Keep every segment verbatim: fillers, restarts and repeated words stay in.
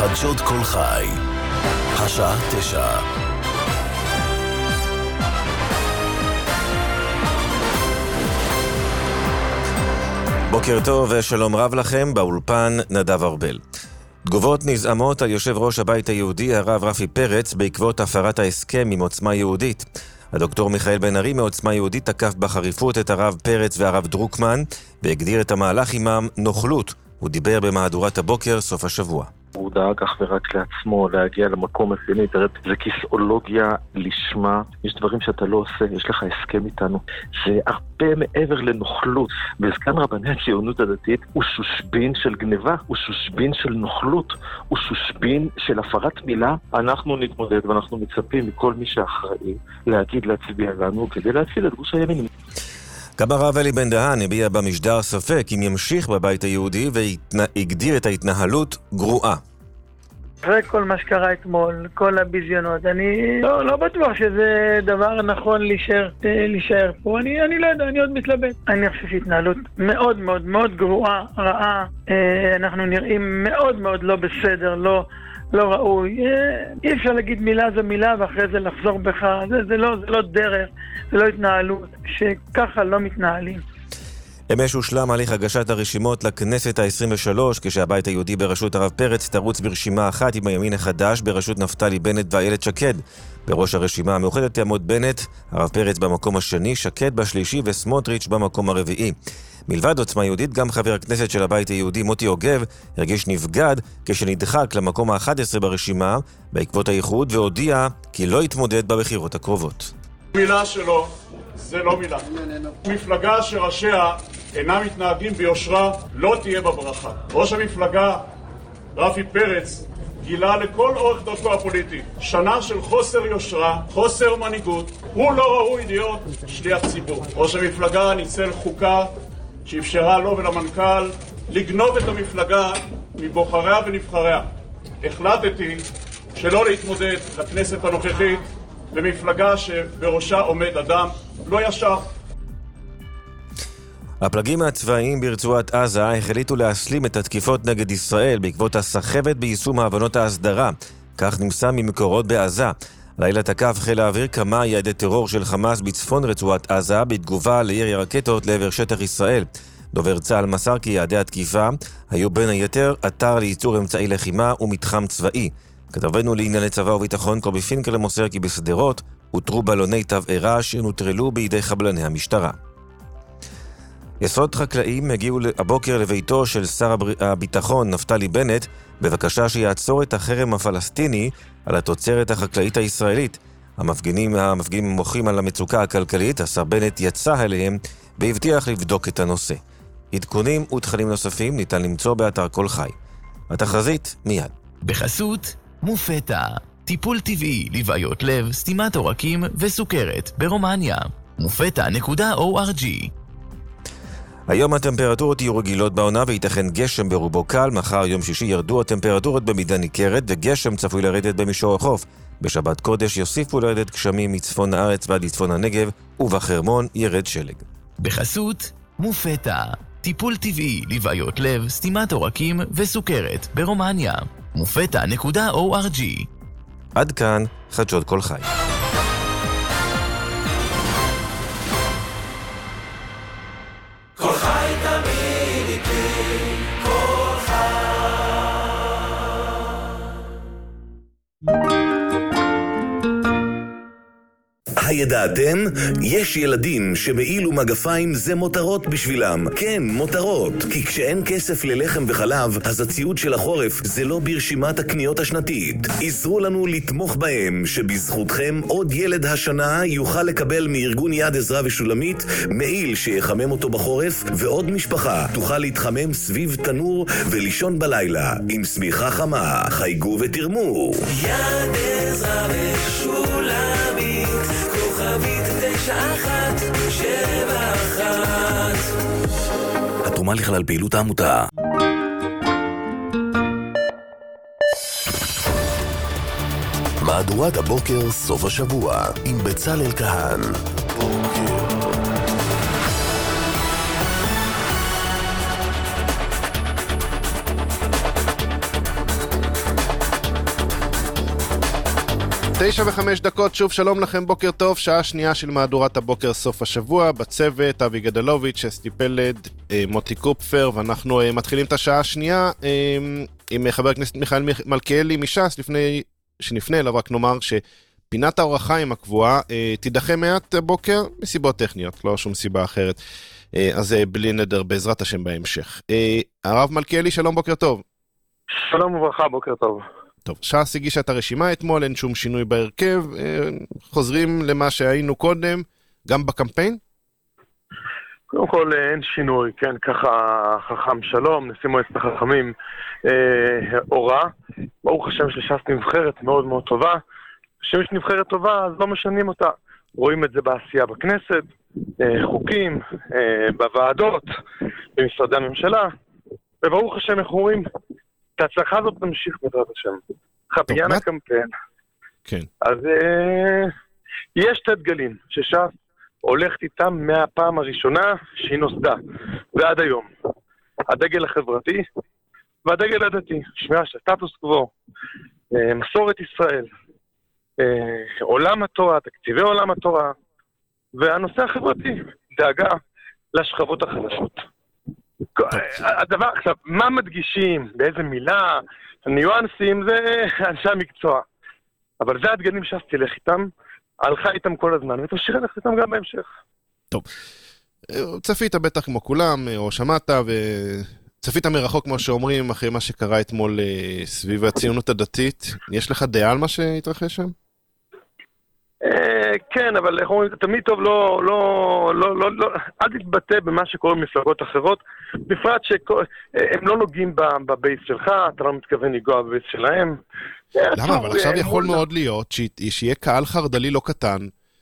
חדשות כל חי, השעה תשע. בוקר טוב ושלום רב לכם, באולפן נדב ארבל. תגובות נזעמות על יושב ראש הבית היהודי הרב רפי פרץ בעקבות הפרת ההסכם עם עוצמה יהודית. הדוקטור מיכאל בן ארי מעוצמה יהודית תקף בחריפות את הרב פרץ והרב דרוקמן והגדיר את המהלך עמם נוכלות. הוא דיבר במהדורת הבוקר סוף השבוע. הוא דאג אך ורק לעצמו להגיע למקום השני, תראה, זה כיסאולוגיה לשמה, יש דברים שאתה לא עושה, יש לך הסכם איתנו, זה הרבה מעבר לנוכלות, וזקן רבני הציונות הדתית הוא שושבין של גניבה, הוא שושבין של נוכלות, הוא שושבין של הפרת מילה. אנחנו נתמודד ואנחנו מצפים מכל מי שאחראי להגיד להצביע לנו כדי להציל את גוש הימין. גם הרב אלי בן דהן הביע במשדר ספק אם ימשיך בבית היהודי והגדיר את ההתנהלות גרועה. אחרי כל מה שקרה אתמול, כל הביזיונות, אני לא, לא בטוח שזה דבר נכון להישאר, להישאר פה. אני, אני לא יודע, אני עוד מתלבט. אני חושב שהתנהלות מאוד מאוד מאוד גרועה, רעה. אנחנו נראים מאוד מאוד לא בסדר, לא... לא ראוי. אי אפשר להגיד מילה זו מילה ואחרי זה לחזור בך. זה, זה, לא, זה לא דרך, זה לא התנהלות, שככה לא מתנהלים. אמש הושלם הליך הגשת הרשימות לכנסת ה-עשרים ושלוש, כשהבית היהודי בראשות הרב פרץ תרוץ ברשימה אחת עם הימין החדש בראשות נפתלי בנט ואיילת שקד. בראש הרשימה המאוחדת יעמוד בנט, הרב פרץ במקום השני, שקד בשלישי וסמוטריץ' במקום הרביעי. מלבד עוצמה יהודית, גם חבר הכנסת של הבית היהודי מוטי יוגב הרגיש נבגד כשנדחק למקום ה-אחד עשר ברשימה בעקבות האיחוד, והודיע כי לא יתמודד בבחירות הקרובות. מילה שלו זה לא מילה. מפלגה שראשיה אינם מתנהגים ביושרה לא תהיה בברכה. ראש המפלגה רפי פרץ גילה לכל אורך דרכו הפוליטי שנה של חוסר יושרה, חוסר מנהיגות. הוא לא ראוי להיות שליח ציבור. ראש המפלגה ניצל חוקה שאפשרה לו ולמנכ"ל לגנוב את המפלגה מבוחריה ונבחריה. החלטתי שלא להתמודד לכנסת הנוכחית במפלגה שבראשה עומד אדם לא ישר. הפלגים הצבאיים ברצועת עזה החליטו להסלים את התקיפות נגד ישראל בעקבות הסחבת ביישום ההבנות ההסדרה. כך נמסר ממקורות בעזה. לילה תקף חיל האוויר כמה יעדי טרור של חמאס בצפון רצועת עזה בתגובה לירי רקטות לעבר שטח ישראל. דובר צה"ל מסר כי יעדי התקיפה היו בין היתר אתר לייצור אמצעי לחימה ומתחם צבאי. כתבנו לענייני צבא וביטחון קובי פינקל מוסר כי בסדרות הותרו בלוני תבערה שנוטרלו בידי חבלני המשטרה. יסוד חקלאים הגיעו הבוקר לביתו של שר הביטחון נפתלי בנט בבקשה שיעצור את החרם הפלסטיני על התוצרת החקלאית הישראלית. המפגינים המפגינים מוחים על המצוקה הכלכלית. השר בנט יצא אליהם והבטיח לבדוק את הנושא. עדכונים ותכנים נוספים ניתן למצוא באתר כל חי. התחזית מיד. בחסות מופטה, טיפול טבעי לבעיות לב, סתימת עורקים וסוכרת ברומניה. מופטה נקודה או אר ג'י. היום הטמפרטורות יהיו רגילות בעונה וייתכן גשם ברובו קל. מחר יום שישי ירדו הטמפרטורות במידה ניכרת וגשם צפוי לרדת במישור החוף. בשבת קודש יוסיפו לרדת גשמים מצפון הארץ ועד לצפון הנגב, ובחרמון ירד שלג. בחסות מופטה, טיפול טבעי לבעיות לב, סתימת עורקים וסוכרת ברומניה. מופטה נקודה או אר ג'י. עד כאן חדשות כל חי. כל חי תמיד איתי, כל חי. הידעתם? יש ילדים שמעיל ומגפיים זה מותרות בשבילם. כן, מותרות. כי כשאין כסף ללחם וחלב, אז הציוד של החורף זה לא ברשימת הקניות השנתית. עזרו לנו לתמוך בהם, שבזכותכם עוד ילד השנה יוכל לקבל מארגון יד עזרה ושולמית מעיל שיחמם אותו בחורף, ועוד משפחה תוכל להתחמם סביב תנור ולישון בלילה עם סמיכה חמה. חייגו ותרמו. יד עזרה ושולמית, כוכבית תשע אחת שבע אחת. התרומה לכלל פעילות העמותה. מהדורת הבוקר סוף השבוע עם בצלאל כהן. בוקר תשע וחמש דקות, שוב שלום לכם, בוקר טוב, שעה שנייה של מהדורת הבוקר סוף השבוע, בצוות אבי גדלוביץ', אסתי פלד, מוטי קופפר, ואנחנו מתחילים את השעה השנייה עם חבר הכנסת מיכאל מלכיאלי מש"ס, לפני שנפנה אליו רק נאמר שפינת האור החיים הקבועה תידחה מעט בוקר, מסיבות טכניות, לא שום סיבה אחרת, אז בלי נדר בעזרת השם בהמשך. הרב מלכיאלי, שלום, בוקר טוב. שלום וברכה, בוקר טוב. טוב, ש"ס הגישה את הרשימה אתמול, אין שום שינוי בהרכב, חוזרים למה שהיינו קודם, גם בקמפיין? קודם כל אין שינוי, כן, ככה חכם שלום, נשיא מועצת החכמים אה, אורה, ברוך השם שש"ס נבחרת מאוד מאוד טובה, כשמיש נבחרת טובה אז לא משנים אותה, רואים את זה בעשייה בכנסת, אה, חוקים, אה, בוועדות, במשרדי הממשלה, וברוך השם איך רואים, את ההצלחה הזאת נמשיך בעזרת השם. חביין הקמפיין. כן. אז uh, יש שתי דגלים שש"ס הולכת איתם מהפעם הראשונה שהיא נוסדה, ועד היום. הדגל החברתי והדגל הדתי. שמירה של סטטוס קוו, uh, מסורת ישראל, uh, עולם התורה, תקציבי עולם התורה, והנושא החברתי, דאגה לשכבות החלשות. הדבר, עכשיו, מה מדגישים, באיזה מילה, הניואנסים, זה אנשי המקצוע. אבל זה הדגלים ש"ס תלך איתם, הלכה איתם כל הזמן, ותמשיך ללכת איתם גם בהמשך. טוב, צפית בטח כמו כולם, או שמעת, וצפית מרחוק כמו שאומרים, אחרי מה שקרה אתמול סביב הציונות הדתית. יש לך דעה על מה שהתרחש שם? כן, אבל איך אומרים, תמיד טוב לא, לא, לא, לא, לא, אל תתבטא במה שקורה במפלגות אחרות, בפרט שהם לא נוגעים בבייס שלך, אתה לא מתכוון לגוע בבייס שלהם. למה? אבל עכשיו יכול מאוד להיות שיהיה קהל חרד"לי לא קטן,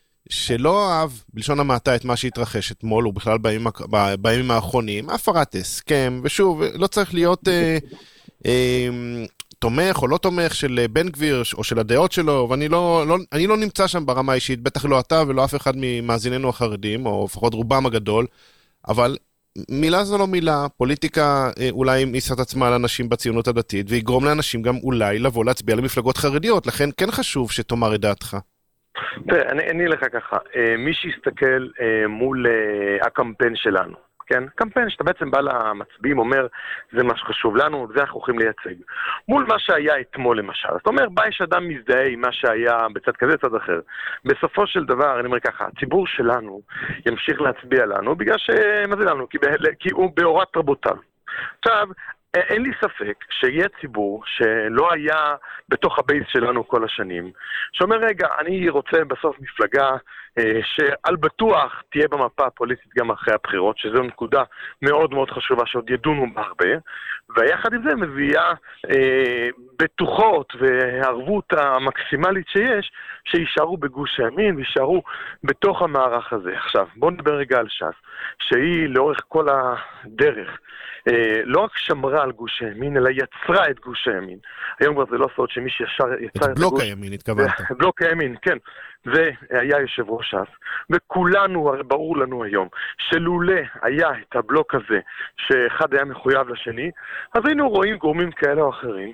שלא אהב, בלשון המעטה, את מה שהתרחש אתמול, ובכלל בימים האחרונים, הפרת הסכם, ושוב, לא צריך להיות אה, אה, תומך או לא תומך של בן גביר, או של הדעות שלו, ואני לא, לא, אני לא נמצא שם ברמה האישית, בטח לא אתה ולא אף אחד ממאזיננו החרדים, או לפחות רובם הגדול, אבל מילה זו לא מילה, פוליטיקה אולי יישא את עצמה לאנשים בציונות הדתית, ויגרום לאנשים גם אולי לבוא להצביע למפלגות חרדיות, לכן כן חשוב שתאמר את דעתך. תראה, אני, אני לך ככה, מי שיסתכל מול הקמפיין שלנו, כן? קמפיין שאתה בעצם בא למצביעים, אומר, זה מה שחשוב לנו, זה אנחנו הולכים לייצג. מול מה שהיה אתמול למשל. זאת אומרת, בא יש אדם מזדהה עם מה שהיה בצד כזה, צד אחר. בסופו של דבר, אני אומר ככה, הציבור שלנו ימשיך להצביע לנו, בגלל ש... מה זה לנו? כי, ב... כי הוא בהורת תרבותיו. עכשיו, אין לי ספק שיהיה ציבור שלא היה בתוך הבייס שלנו כל השנים, שאומר, רגע, אני רוצה בסוף מפלגה אה, שעל בטוח תהיה במפה הפוליטית גם אחרי הבחירות, שזו נקודה מאוד מאוד חשובה שעוד ידונו בה הרבה, ויחד עם זה מביאה אה, בטוחות והערבות המקסימלית שיש, שישארו בגוש הימין וישארו בתוך המערך הזה. עכשיו, בואו נדבר רגע על ש"ס, שהיא לאורך כל הדרך, אה, לא רק שמרה על גוש הימין, אלא יצרה את גוש הימין. היום כבר זה לא סוד שמי שישר יצר את בלוק הימין, התכוונת. בלוק הימין, כן. זה היה יושב ראש ש"ס. וכולנו, ברור לנו היום, שלולא היה את הבלוק הזה, שאחד היה מחויב לשני, אז היינו רואים גורמים כאלה או אחרים,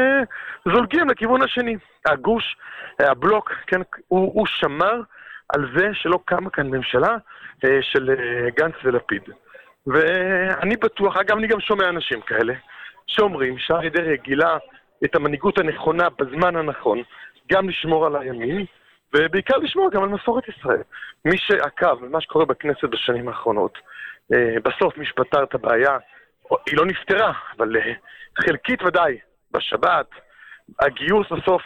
שזולגים לכיוון השני. הגוש, הבלוק, כן, הוא, הוא שמר על זה שלא קמה כאן ממשלה של גנץ ולפיד. ואני בטוח, אגב, אני גם שומע אנשים כאלה, שאומרים שאריה דרעי גילה את המנהיגות הנכונה בזמן הנכון, גם לשמור על הימין, ובעיקר לשמור גם על מסורת ישראל. מי שעקב מה שקורה בכנסת בשנים האחרונות, בסוף מי שפתר את הבעיה, היא לא נפתרה, אבל חלקית ודאי, בשבת, הגיוס בסוף,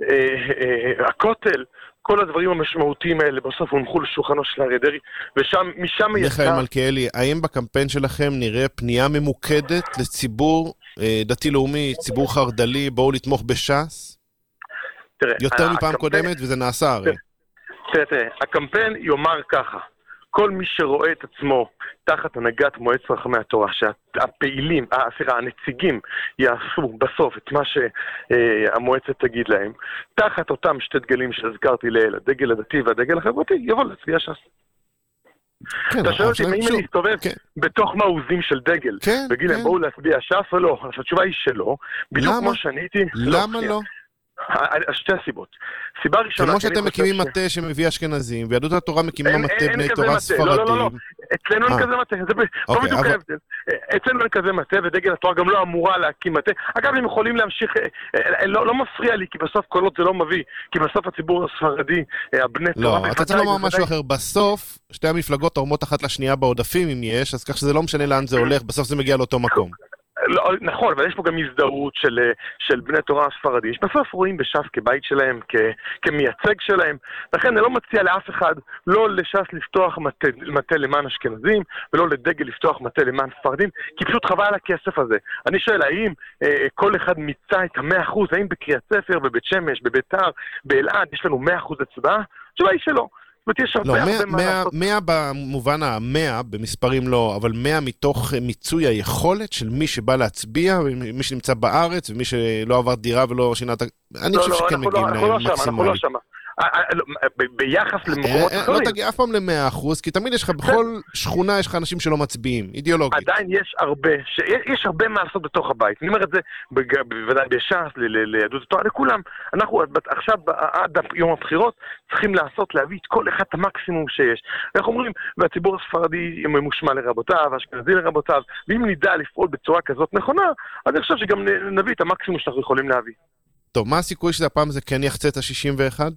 הכותל, כל הדברים המשמעותיים האלה בסוף הונחו לשולחנו של אריה דרעי, ושם, משם יצא... מיכאל מלכיאלי, האם בקמפיין שלכם נראה פנייה ממוקדת לציבור דתי-לאומי, ציבור חרד"לי, בואו לתמוך בש"ס? תראה, יותר מפעם קודמת, וזה נעשה הרי. תראה, תראה, הקמפיין יאמר ככה, כל מי שרואה את עצמו תחת הנהגת מועצת חכמי התורה, שהפעילים, סליחה, הנציגים יעשו בסוף את מה שהמועצת תגיד להם, תחת אותם שתי דגלים שהזכרתי לעיל, הדגל הדתי והדגל החברתי, יבוא להצביע ש"ס. אתה שואל אותי, אם אני אסתובב בתוך מעוזים של דגל, וגיד להם, בואו להצביע ש"ס או לא? אז התשובה היא שלא, בדיוק כמו שעניתי. למה לא? שתי הסיבות. סיבה ראשונה... כמו שאתם מקימים מטה שמביא אשכנזים, ויהדות התורה מקימה מטה בני תורה ספרדים. לא, לא, לא. אצלנו אין כזה מטה. זה פה בדיוק ההבדל. אצלנו אין כזה מטה, ודגל התורה גם לא אמורה להקים מטה. אגב, הם יכולים להמשיך... לא מפריע לי, כי בסוף קולות זה לא מביא. כי בסוף הציבור הספרדי, הבני תורה... לא, אתה צריך לומר משהו אחר. בסוף, שתי המפלגות תורמות אחת לשנייה בעודפים, אם יש, אז כך שזה לא משנה לאן זה הולך, בסוף זה מגיע לאותו מקום. לא, נכון, אבל יש פה גם הזדהות של, של בני תורה הספרדים, שבסוף רואים בש"ס כבית שלהם, כ, כמייצג שלהם. לכן אני לא מציע לאף אחד, לא לש"ס לפתוח מטה, מטה למען אשכנזים, ולא לדגל לפתוח מטה למען ספרדים, כי פשוט חבל על הכסף הזה. אני שואל, האם אה, כל אחד מיצה את המאה אחוז, האם בקריית ספר, בבית שמש, בביתר, באלעד, יש לנו מאה אחוז הצבעה? תשובה היא שלא. לא, מאה במובן המאה, במספרים לא, אבל מאה מתוך מיצוי היכולת של מי שבא להצביע, מי שנמצא בארץ, ומי שלא עבר דירה ולא שינה את... אני חושב שכן מגיעים למקסימלי. ביחס למקומות אחרים. לא תגיע אף פעם ל-מאה אחוז, כי תמיד יש לך, בכל שכונה יש לך אנשים שלא מצביעים, אידיאולוגית. עדיין יש הרבה, יש הרבה מה לעשות בתוך הבית. אני אומר את זה בוודאי בש"ס, ליהדות התורה, לכולם. אנחנו עכשיו, עד יום הבחירות, צריכים לעשות, להביא את כל אחד את המקסימום שיש. אנחנו אומרים, והציבור הספרדי ממושמע לרבותיו, אשכנזי לרבותיו, ואם נדע לפעול בצורה כזאת נכונה, אז אני חושב שגם נביא את המקסימום שאנחנו יכולים להביא. טוב, מה הסיכוי שזה הפעם זה כן יחצה את ה-שישים ואחת?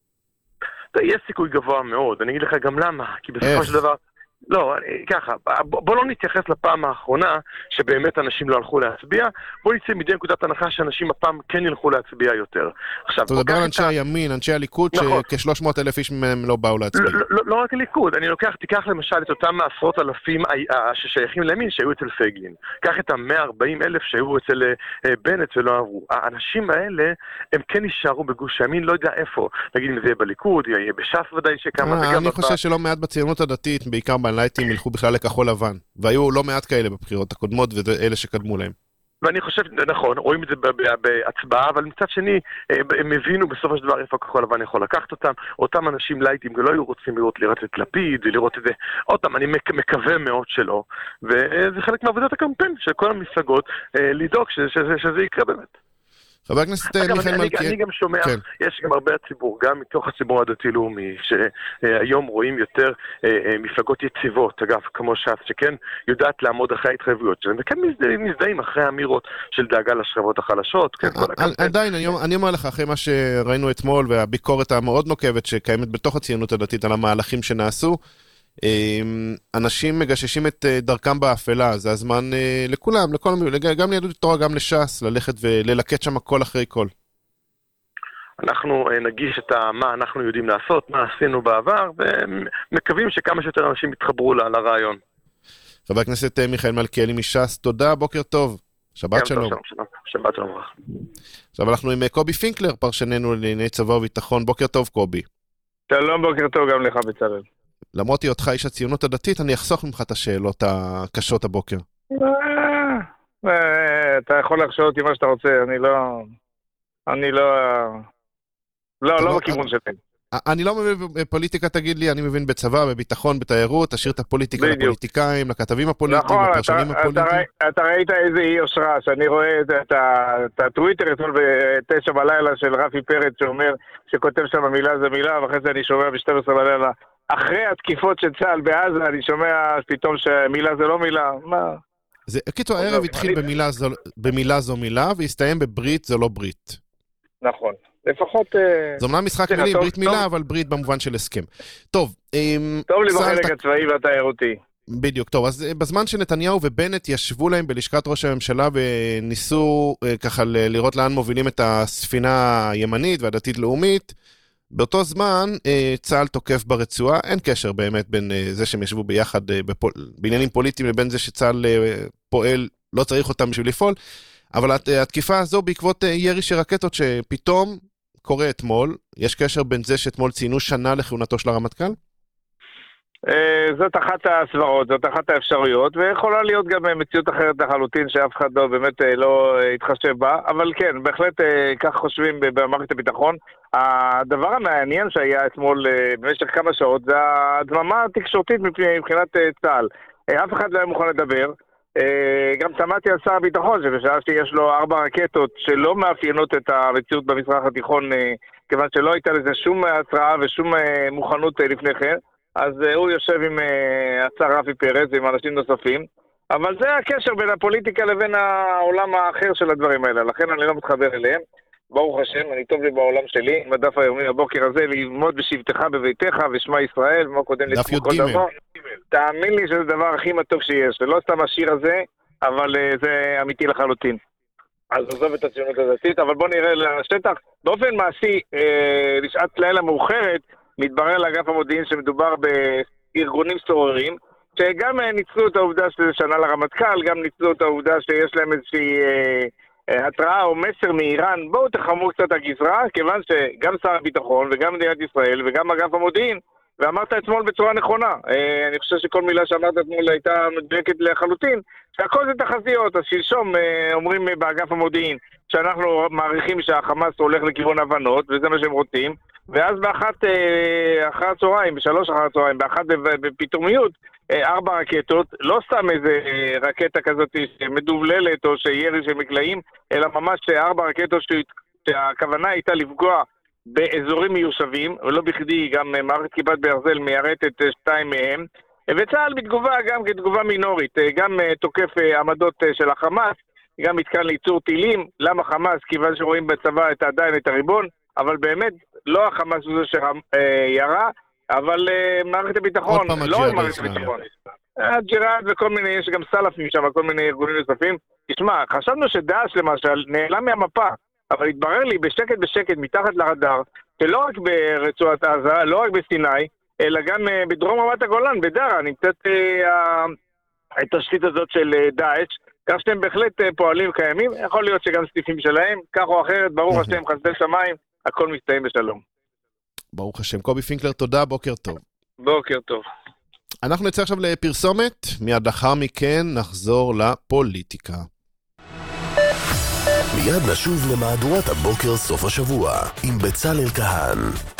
יש סיכוי גבוה מאוד, אני אגיד לך גם למה, כי בסופו של דבר, לא, ככה, בוא לא נתייחס לפעם האחרונה שבאמת אנשים לא הלכו להצביע, בוא נצא מדי נקודת הנחה שאנשים הפעם כן ילכו להצביע יותר. אתה מדבר על אנשי הימין, אנשי הליכוד, שכ-שלוש מאות אלף איש מהם לא באו להצביע. לא רק הליכוד, אני לוקח, תיקח למשל את אותם עשרות אלפים ששייכים לימין שהיו אצל פייגלין. קח את ה-מאה וארבעים אלף שהיו אצל בנט ולא עברו. האנשים האלה, הם כן נשארו בגוש הימין, לא יודע איפה. נגיד אם זה יהיה בליכוד, יהיה בש"ס ודאי שכמה. אני חושב שלא מעט בציונות הדתית, בעיקר בלייטים, ילכו בכלל לכחול לבן. והיו לא מעט כאלה בבחירות הקודמות ואלה שקדמו להם. ואני חושב, נכון, רואים את זה בהצבעה, אבל מצד שני, הם הבינו בסופו של דבר איפה כחול לבן יכול לקחת אותם. אותם אנשים לייטים לא היו רוצים לראות, לראות את לפיד, לראות את זה. אותם, אני מקווה מאוד שלא. וזה חלק מעבודת הקמפיין של כל המפלגות, לדאוג שזה יקרה באמת. חבר הכנסת מיכאל מלכיאלי. אני גם שומע, יש גם הרבה הציבור, גם מתוך הציבור הדתי-לאומי, שהיום רואים יותר מפלגות יציבות, אגב, כמו ש"ס, שכן יודעת לעמוד אחרי ההתחייבויות שלהם, וכן מזדהים אחרי האמירות של דאגה לשכבות החלשות. עדיין, אני אומר לך, אחרי מה שראינו אתמול, והביקורת המאוד נוקבת שקיימת בתוך הציונות הדתית על המהלכים שנעשו, אנשים מגששים את דרכם באפלה, זה הזמן לכולם, לכל, גם ליהדות התורה, גם לש"ס, ללכת וללקט שם הכל אחרי כל. אנחנו נגיש את מה אנחנו יודעים לעשות, מה עשינו בעבר, ומקווים שכמה שיותר אנשים יתחברו לרעיון. חבר הכנסת מיכאל מלכיאלי מש"ס, תודה, בוקר טוב. שבת שלום. שבת שלום. עכשיו אנחנו עם קובי פינקלר, פרשננו לענייני צבא וביטחון. בוקר טוב, קובי. שלום, בוקר טוב גם לך בצלאל. למרות היותך איש הציונות הדתית, אני אחסוך ממך את השאלות הקשות הבוקר. אתה יכול לחשוב אותי מה שאתה רוצה, אני לא... אני לא... לא, לא בכיוון שלי. אני לא מבין בפוליטיקה, תגיד לי, אני מבין בצבא, בביטחון, בתיירות, תשאיר את הפוליטיקה לפוליטיקאים, לכתבים הפוליטיים, לפרשנים הפוליטיים. אתה ראית איזה אי יושרה, שאני רואה את הטוויטר אתמול בתשע בלילה של רפי פרץ, שאומר שכותב שם מילה זה מילה, ואחרי זה אני שומע ב-שתים עשרה בלילה, אחרי התקיפות של צה"ל בעזה, אני שומע פתאום שמילה זה לא מילה, מה? קיצור, הערב התחיל במילה זו מילה, והסתיים בברית זו לא ברית. נכון. לפחות... זו אומנם משחק מילים, ברית מילה, אבל ברית במובן של הסכם. טוב, טוב לי בחלק הצבאי והתיירותי. בדיוק, טוב, אז בזמן שנתניהו ובנט ישבו להם בלשכת ראש הממשלה וניסו ככה לראות לאן מובילים את הספינה הימנית והדתית-לאומית, באותו זמן צה"ל תוקף ברצועה, אין קשר באמת בין זה שהם ישבו ביחד בעניינים פוליטיים לבין זה שצה"ל פועל, לא צריך אותם בשביל לפעול, אבל התקיפה הזו בעקבות ירי של רקטות שפתאום קורה אתמול, יש קשר בין זה שאתמול ציינו שנה לכהונתו של הרמטכ"ל? זאת אחת הסברות, זאת אחת האפשרויות, ויכולה להיות גם מציאות אחרת לחלוטין שאף אחד לא באמת לא יתחשב בה, אבל כן, בהחלט כך חושבים במערכת הביטחון. הדבר המעניין שהיה אתמול במשך כמה שעות זה הדממה התקשורתית מבחינת צה"ל. אף אחד לא היה מוכן לדבר, גם שמעתי על שר הביטחון, שבשעה שיש לו ארבע רקטות שלא מאפיינות את המציאות במזרח התיכון, כיוון שלא הייתה לזה שום התראה ושום מוכנות לפני כן, אז הוא יושב עם השר רפי פרץ ועם אנשים נוספים, אבל זה הקשר בין הפוליטיקה לבין העולם האחר של הדברים האלה, לכן אני לא מתחבר אליהם. ברוך השם, אני טוב לי בעולם שלי, עם הדף היומי הבוקר הזה, ללמוד בשבתך בביתך ושמע ישראל, ומה קודם לתחום כל דבר. תאמין לי שזה הדבר הכי מתוק שיש, ולא סתם השיר הזה, אבל uh, זה אמיתי לחלוטין. אז עוזב את הציונות הדתית, אבל בוא נראה לשטח. באופן מעשי, uh, בשעת לילה מאוחרת, מתברר לאגף המודיעין שמדובר בארגונים סוררים, שגם uh, ניצלו את העובדה שזה שנה לרמטכ"ל, גם ניצלו את העובדה שיש להם איזושהי... Uh, התראה או מסר מאיראן, בואו תחמו קצת הגזרה, כיוון שגם שר הביטחון וגם מדינת ישראל וגם אגף המודיעין, ואמרת אתמול בצורה נכונה, אני חושב שכל מילה שאמרת אתמול הייתה מדויקת לחלוטין, שהכל זה תחזיות. אז שלשום אומרים באגף המודיעין שאנחנו מעריכים שהחמאס הולך לכיוון הבנות, וזה מה שהם רוצים, ואז באחת אחר הצהריים, בשלוש אחר הצהריים, באחת בפתאומיות, ארבע רקטות, לא סתם איזה רקטה כזאת שמדובללת או שירי של מקלעים, אלא ממש ארבע רקטות שהכוונה הייתה לפגוע באזורים מיושבים, ולא בכדי גם מערכת כיפת ברזל מיירטת שתיים מהם, וצה"ל בתגובה גם כתגובה מינורית, גם תוקף עמדות של החמאס, גם מתקן לייצור טילים. למה חמאס? כיוון שרואים בצבא את עדיין את הריבון, אבל באמת לא החמאס הוא זה שירה, אבל uh, מערכת הביטחון, לא מערכת הביטחון. הג'יראד וכל מיני, יש גם סלפים שם, כל מיני ארגונים נוספים. תשמע, חשבנו שדאעש למשל נעלם מהמפה, אבל התברר לי בשקט בשקט מתחת לרדאר, שלא רק ברצועת עזה, לא רק בסיני, אלא גם uh, בדרום רמת הגולן, בדרה, נמצאת uh, התשתית הזאת של uh, דאעש, כך שאתם בהחלט uh, פועלים קיימים, יכול להיות שגם סניפים שלהם, כך או אחרת, ברוך השם, חסדי שמיים, הכל מסתיים בשלום. ברוך השם. קובי פינקלר, תודה, בוקר טוב. בוקר טוב. אנחנו נצא עכשיו לפרסומת, מיד לאחר מכן נחזור לפוליטיקה. מיד נשוב למהדורת הבוקר סוף השבוע, עם בצלאל כהן.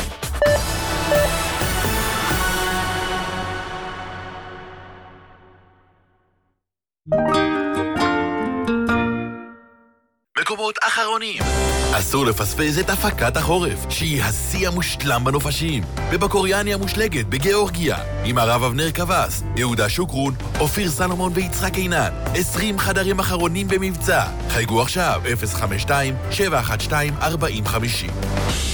מקומות אחרונים. אסור לפספס את הפקת החורף, שהיא השיא המושלם בנופשים. בבקוריאני המושלגת בגיאורגיה, עם הרב אבנר קבס, יהודה שוקרון, אופיר סלומון ויצחק עינן. עשרים חדרים אחרונים במבצע. חייגו עכשיו אפס חמש שתיים שבע אחת שתיים ארבע אפס חמש אפס.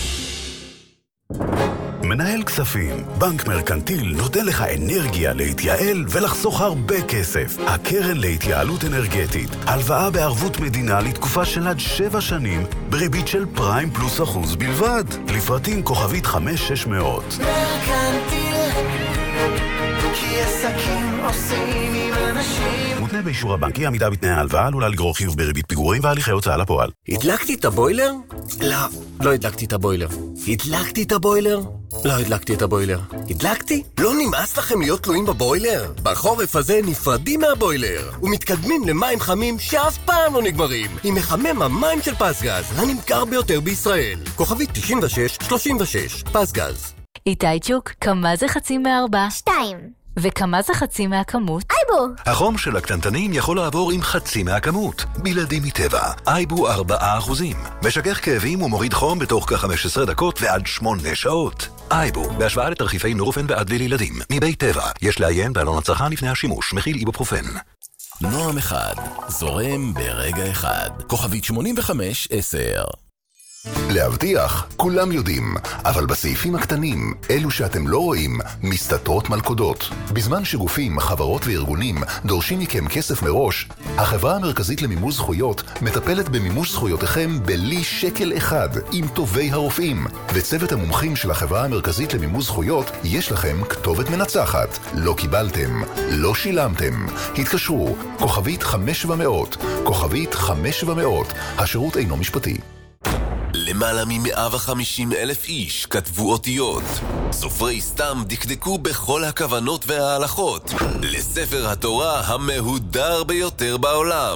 מנהל כספים, בנק מרקנטיל נותן לך אנרגיה להתייעל ולחסוך הרבה כסף. הקרן להתייעלות אנרגטית, הלוואה בערבות מדינה לתקופה של עד שבע שנים, בריבית של פריים פלוס אחוז בלבד. לפרטים כוכבית חמש שש מאות. מרקנטיל, כי עסקים עושים עם אנשים. מותנה באישור הבנקי, עמידה בתנאי ההלוואה עלולה לגרור חיוב בריבית פיגורים והליכי הוצאה לפועל. הדלקתי את הבוילר? לא, לא הדלקתי את הבוילר. הדלקתי את הבוילר? לא הדלקתי את הבוילר. הדלקתי? לא נמאס לכם להיות תלויים בבוילר? בחורף הזה נפרדים מהבוילר ומתקדמים למים חמים שאף פעם לא נגמרים עם מחמם המים של פסגז, הנמכר ביותר בישראל. כוכבית תשעים ושש שלושים ושש, פסגז. איתי צ'וק, כמה זה חצי מארבע? שתיים. וכמה זה חצי מהכמות? אייבו! החום של הקטנטנים יכול לעבור עם חצי מהכמות. בלעדי מטבע, אייבו ארבעה אחוזים. משכך כאבים ומוריד חום בתוך כ-חמש עשרה דקות ועד שמונה שעות. אייבו, בהשוואה לתרחיפי נורופן ואדוויל לילדים. מבית טבע, יש לעיין בעלון הצרכן לפני השימוש, מכיל איבופרופן. נועם אחד, זורם ברגע אחד. כוכבית שמונים וחמש עשר. להבטיח, כולם יודעים, אבל בסעיפים הקטנים, אלו שאתם לא רואים, מסתתרות מלכודות. בזמן שגופים, חברות וארגונים דורשים מכם כסף מראש, החברה המרכזית למימוש זכויות מטפלת במימוש זכויותיכם בלי שקל אחד, עם טובי הרופאים. וצוות המומחים של החברה המרכזית למימוש זכויות, יש לכם כתובת מנצחת. לא קיבלתם, לא שילמתם. התקשרו, כוכבית חמש ומאות, כוכבית חמש ומאות, השירות אינו משפטי. למעלה מ-מאה וחמישים אלף איש כתבו אותיות. סופרי סתם דקדקו בכל הכוונות וההלכות לספר התורה המהודר ביותר בעולם,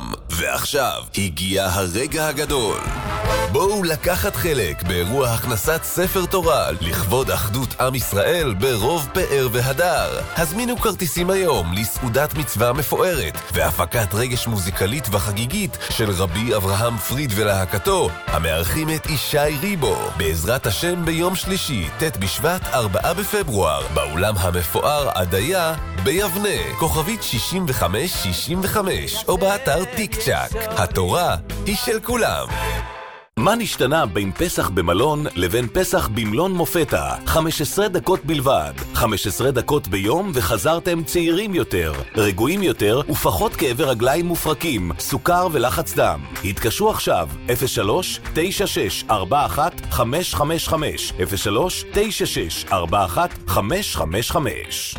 ועכשיו הגיע הרגע הגדול. בואו לקחת חלק באירוע הכנסת ספר תורה לכבוד אחדות עם ישראל ברוב פאר והדר. הזמינו כרטיסים היום לסעודת מצווה מפוארת והפקת רגש מוזיקלית וחגיגית של רבי אברהם פריד ולהקתו, המארחים את ישי ריבו, בעזרת השם ביום שלישי, ט' בשבט ארבעה בפברואר, באולם המפואר עדיה ביבנה, כוכבית שישים וחמש שישים וחמש, או באתר טיק צ'ק. התורה היא של כולם. מה נשתנה בין פסח במלון לבין פסח במלון מופתה? חמש עשרה דקות בלבד. חמש עשרה דקות ביום וחזרתם צעירים יותר, רגועים יותר ופחות כאבי רגליים מופרקים, סוכר ולחץ דם. התקשרו עכשיו אפס שלוש תשע שש ארבע אחת חמש חמש חמש אפס שלוש תשע שש ארבע אחת חמש חמש חמש.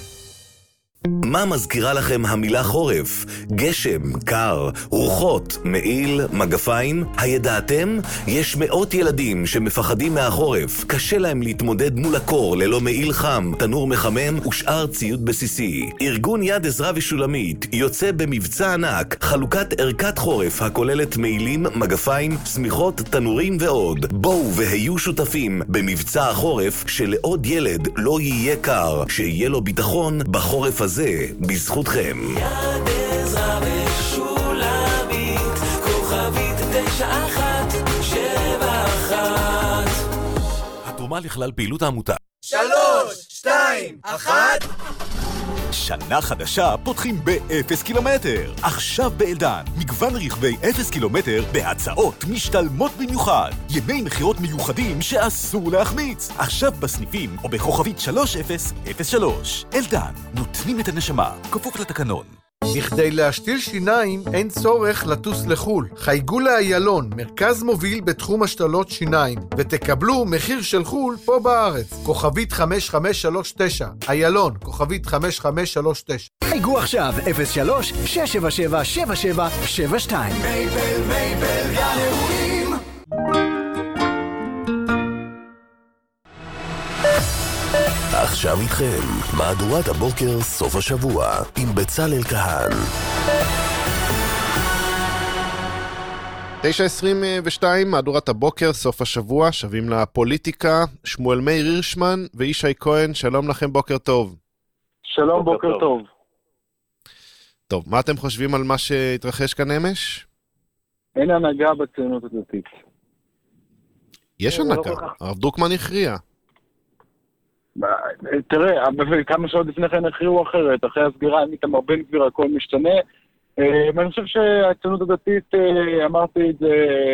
מה מזכירה לכם המילה חורף? גשם, קר, רוחות, מעיל, מגפיים? הידעתם? יש מאות ילדים שמפחדים מהחורף. קשה להם להתמודד מול הקור ללא מעיל חם, תנור מחמם ושאר ציוד בסיסי. ארגון יד עזרא ושולמית יוצא במבצע ענק, חלוקת ערכת חורף הכוללת מעילים, מגפיים, סמיכות, תנורים ועוד. בואו והיו שותפים במבצע החורף שלעוד ילד לא יהיה קר, שיהיה לו ביטחון בחורף הזה. זה בזכותכם. יד עזרא ושולמית, כוכבית תשע אחת שבע אחת. התרומה לכלל פעילות העמותה. שלוש, שתיים, אחת. שנה חדשה פותחים באפס קילומטר. עכשיו באלדן, מגוון רכבי אפס קילומטר בהצעות משתלמות במיוחד. ימי מחירות מיוחדים שאסור להחמיץ. עכשיו בסניפים או בכוכבית שלוש אפס אפס שלוש. אלדן, נותנים את הנשמה, כפוף לתקנון. בכדי להשתיל שיניים אין צורך לטוס לחול. חייגו לאיילון, מרכז מוביל בתחום השתלות שיניים, ותקבלו מחיר של חול פה בארץ. כוכבית חמש חמש שלוש תשע. איילון, כוכבית חמש חמש שלוש תשע. חייגו עכשיו אפס שלוש שש שבע שבע שבע שבע שבע שתיים. מייבל מייבל גן אירועים. עכשיו איתכם, מהדורת הבוקר סוף השבוע עם בצלאל כהן. תשע עשרים ושתיים, מהדורת הבוקר סוף השבוע, שווים לפוליטיקה. שמואל מאיר הירשמן וישי כהן, שלום לכם, בוקר טוב. שלום, בוקר, בוקר טוב. טוב. טוב, מה אתם חושבים על מה שהתרחש כאן אמש? אין הנהגה בציונות הדתית. יש הנהגה, הרב דרוקמן הכריע. תראה, כמה שעות לפני כן הכריעו אחרת, אחרי הסגירה עם איתמר בן גביר הכל משתנה. ואני חושב שהציונות הדתית, אמרתי את זה